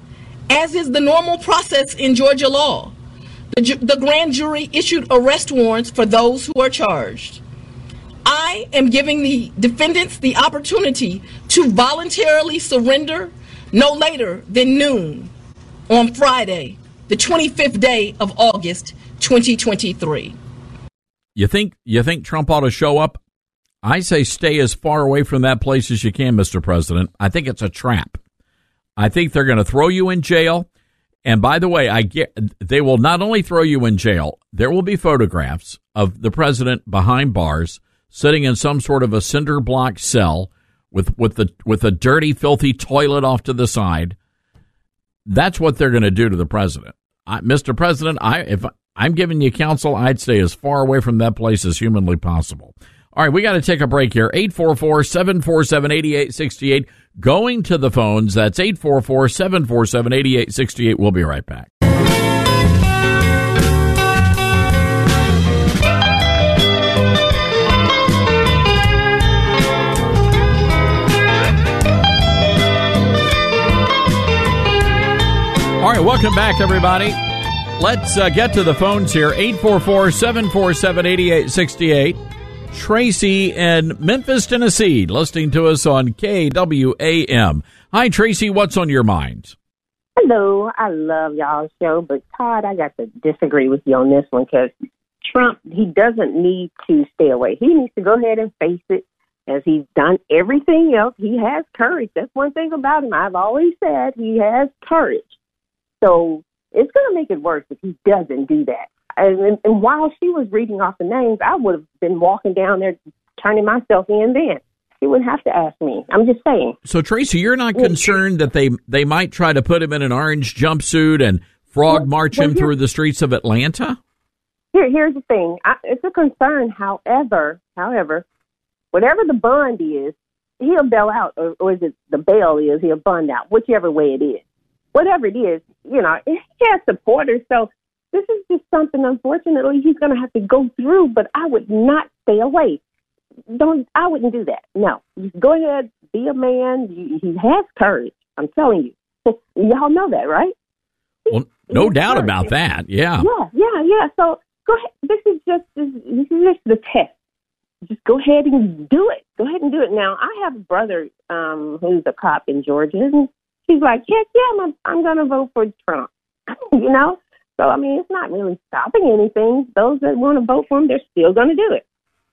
As is the normal process in Georgia law, the, ju- the grand jury issued arrest warrants for those who are charged. I am giving the defendants the opportunity to voluntarily surrender no later than noon on Friday, the twenty-fifth day of August, twenty twenty-three. You think you think Trump ought to show up? I say stay as far away from that place as you can, Mister President. I think it's a trap. I think they're going to throw you in jail. And by the way, I get they will not only throw you in jail, there will be photographs of the president behind bars, sitting in some sort of a cinder block cell with with the with a dirty, filthy toilet off to the side. That's what they're going to do to the president. I, Mister President, I if I'm giving you counsel, I'd stay as far away from that place as humanly possible. All right, we got to take a break here. eight four four, seven four seven, eight eight six eight. Going to the phones, that's eight four four, seven four seven, eight eight six eight. We'll be right back. All right, welcome back, everybody. Let's uh, get to the phones here. eight four four, seven four seven, eight eight six eight. Tracy in Memphis, Tennessee, listening to us on K W A M. Hi, Tracy. What's on your mind? Hello. I love y'all's show, but Todd, I got to disagree with you on this one because Trump, he doesn't need to stay away. He needs to go ahead and face it as he's done everything else. He has courage. That's one thing about him. I've always said he has courage. So it's going to make it worse if he doesn't do that. And, and while she was reading off the names, I would have been walking down there, turning myself in then. She wouldn't have to ask me. I'm just saying. So, Tracy, you're not concerned that they, they might try to put him in an orange jumpsuit and frog well, march well, him through the streets of Atlanta? Here, here's the thing. I, it's a concern. However, however, whatever the bond is, he'll bail out, or, or is it the bail is, he'll bond out, whichever way it is. Whatever it is, you know, he has supporters, so this is just something, unfortunately, he's going to have to go through, but I would not stay away. Don't, I wouldn't do that. No. Just go ahead, be a man. He has courage. I'm telling you. Y'all know that, right? Well, no doubt courage. About that. Yeah. Yeah, yeah, yeah. So go ahead. This is just this, this is just the test. Just go ahead and do it. Go ahead and do it. Now, I have a brother um, who's a cop in Georgia, and he's like, heck yeah, I'm, I'm going to vote for Trump. You know? So, I mean, it's not really stopping anything. Those that want to vote for him, they're still going to do it.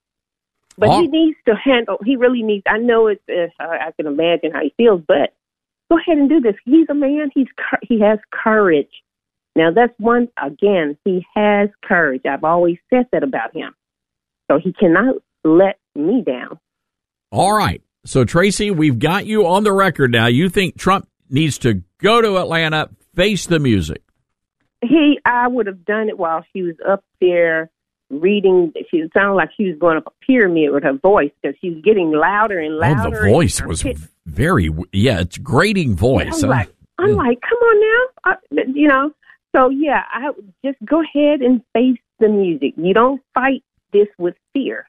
But oh. he needs to handle, he really needs, I know it's, uh, I can imagine how he feels, but go ahead and do this. He's a man. He's He has courage. Now, that's one, again, he has courage. I've always said that about him. So he cannot let me down. All right. So, Tracy, we've got you on the record now. You think Trump needs to go to Atlanta, face the music. He, I would have done it while she was up there reading. She sounded like she was going up a pyramid with her voice because she was getting louder and louder. Oh, the voice was pitch. very, yeah, it's grating voice. I'm, huh? like, I'm mm. like, come on now. I, you know, so yeah, I just go ahead and face the music. You don't fight this with fear.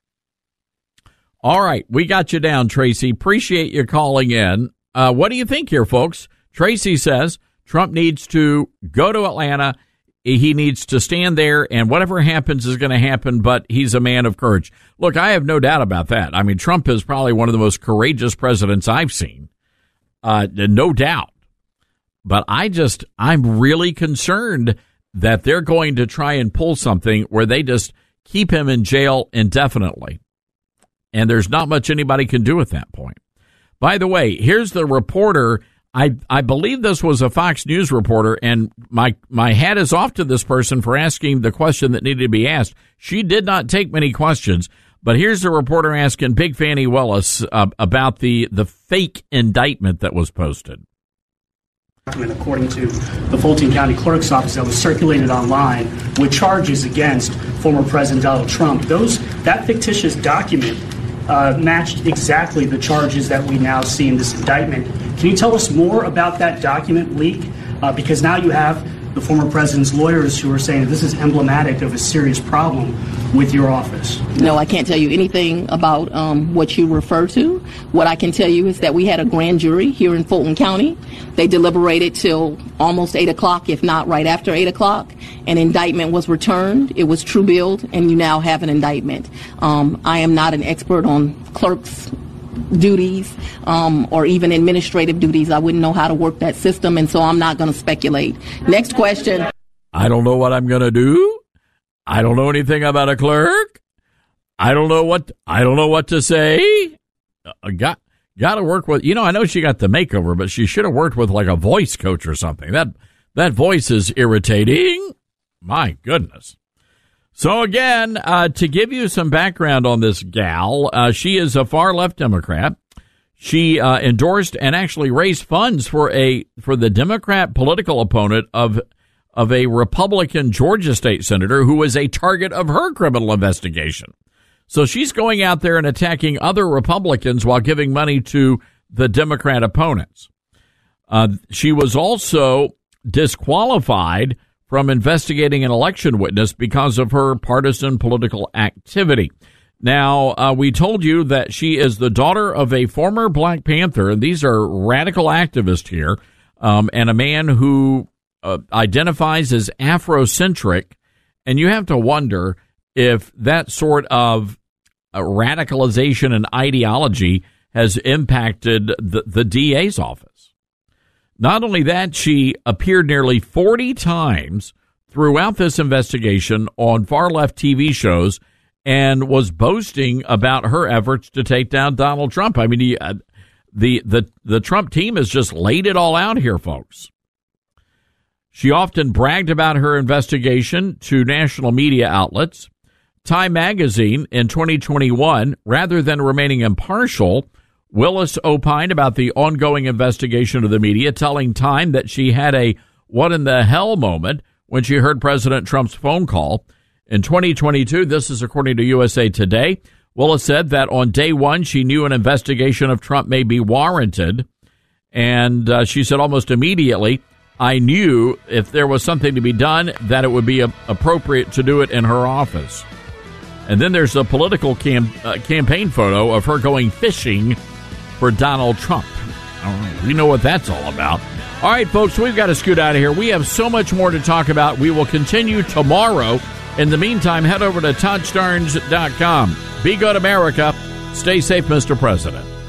All right. We got you down, Tracy. Appreciate you calling in. Uh, what do you think here, folks? Tracy says Trump needs to go to Atlanta. He needs to stand there, and whatever happens is going to happen, but he's a man of courage. Look, I have no doubt about that. I mean, Trump is probably one of the most courageous presidents I've seen. Uh, no doubt. But I just, I'm really concerned that they're going to try and pull something where they just keep him in jail indefinitely. And there's not much anybody can do at that point. By the way, here's the reporter. I, I believe this was a Fox News reporter, and my, my hat is off to this person for asking the question that needed to be asked. She did not take many questions, but here's the reporter asking Big Fannie Willis uh, about the, the fake indictment that was posted. According to the Fulton County Clerk's Office that was circulated online with charges against former President Donald Trump, those that fictitious document uh, matched exactly the charges that we now see in this indictment. Can you tell us more about that document leak? Uh, because now you have the former president's lawyers who are saying that this is emblematic of a serious problem with your office? No, I can't tell you anything about um, what you refer to. What I can tell you is that we had a grand jury here in Fulton County. They deliberated till almost eight o'clock, if not right after eight o'clock. An indictment was returned. It was true billed, and you now have an indictment. Um, I am not an expert on clerks' duties um, or even administrative duties. I wouldn't know how to work that system, and so I'm not going to speculate. Next question. I don't know what I'm going to do. I don't know anything about a clerk. I don't know what I don't know what to say. Uh, got got to work with. You know, I know she got the makeover, but she should have worked with like a voice coach or something. That that voice is irritating. My goodness. So again, uh, to give you some background on this gal, uh, she is a far left Democrat. She uh, endorsed and actually raised funds for a for the Democrat political opponent of of a Republican Georgia state senator who was a target of her criminal investigation. So she's going out there and attacking other Republicans while giving money to the Democrat opponents. Uh, she was also disqualified from investigating an election witness because of her partisan political activity. Now, uh, we told you that she is the daughter of a former Black Panther, and these are radical activists here, um, and a man who uh, identifies as Afrocentric, and you have to wonder if that sort of uh, radicalization and ideology has impacted the, the D A's office. Not only that, she appeared nearly forty times throughout this investigation on far-left T V shows and was boasting about her efforts to take down Donald Trump. I mean, the, uh, the, the, the Trump team has just laid it all out here, folks. She often bragged about her investigation to national media outlets. Time magazine in twenty twenty-one, rather than remaining impartial, Willis opined about the ongoing investigation of the media, telling Time that she had a what in the hell moment when she heard President Trump's phone call. In twenty twenty-two, this is according to U S A Today, Willis said that on day one, she knew an investigation of Trump may be warranted. And uh, she said almost immediately, I knew if there was something to be done, that it would be a- appropriate to do it in her office. And then there's a political cam- uh, campaign photo of her going fishing for Donald Trump. We know what that's all about. All right, folks, we've got to scoot out of here. We have so much more to talk about. We will continue tomorrow. In the meantime, head over to Todd Starnes dot com. Be good, America. Stay safe, Mister President.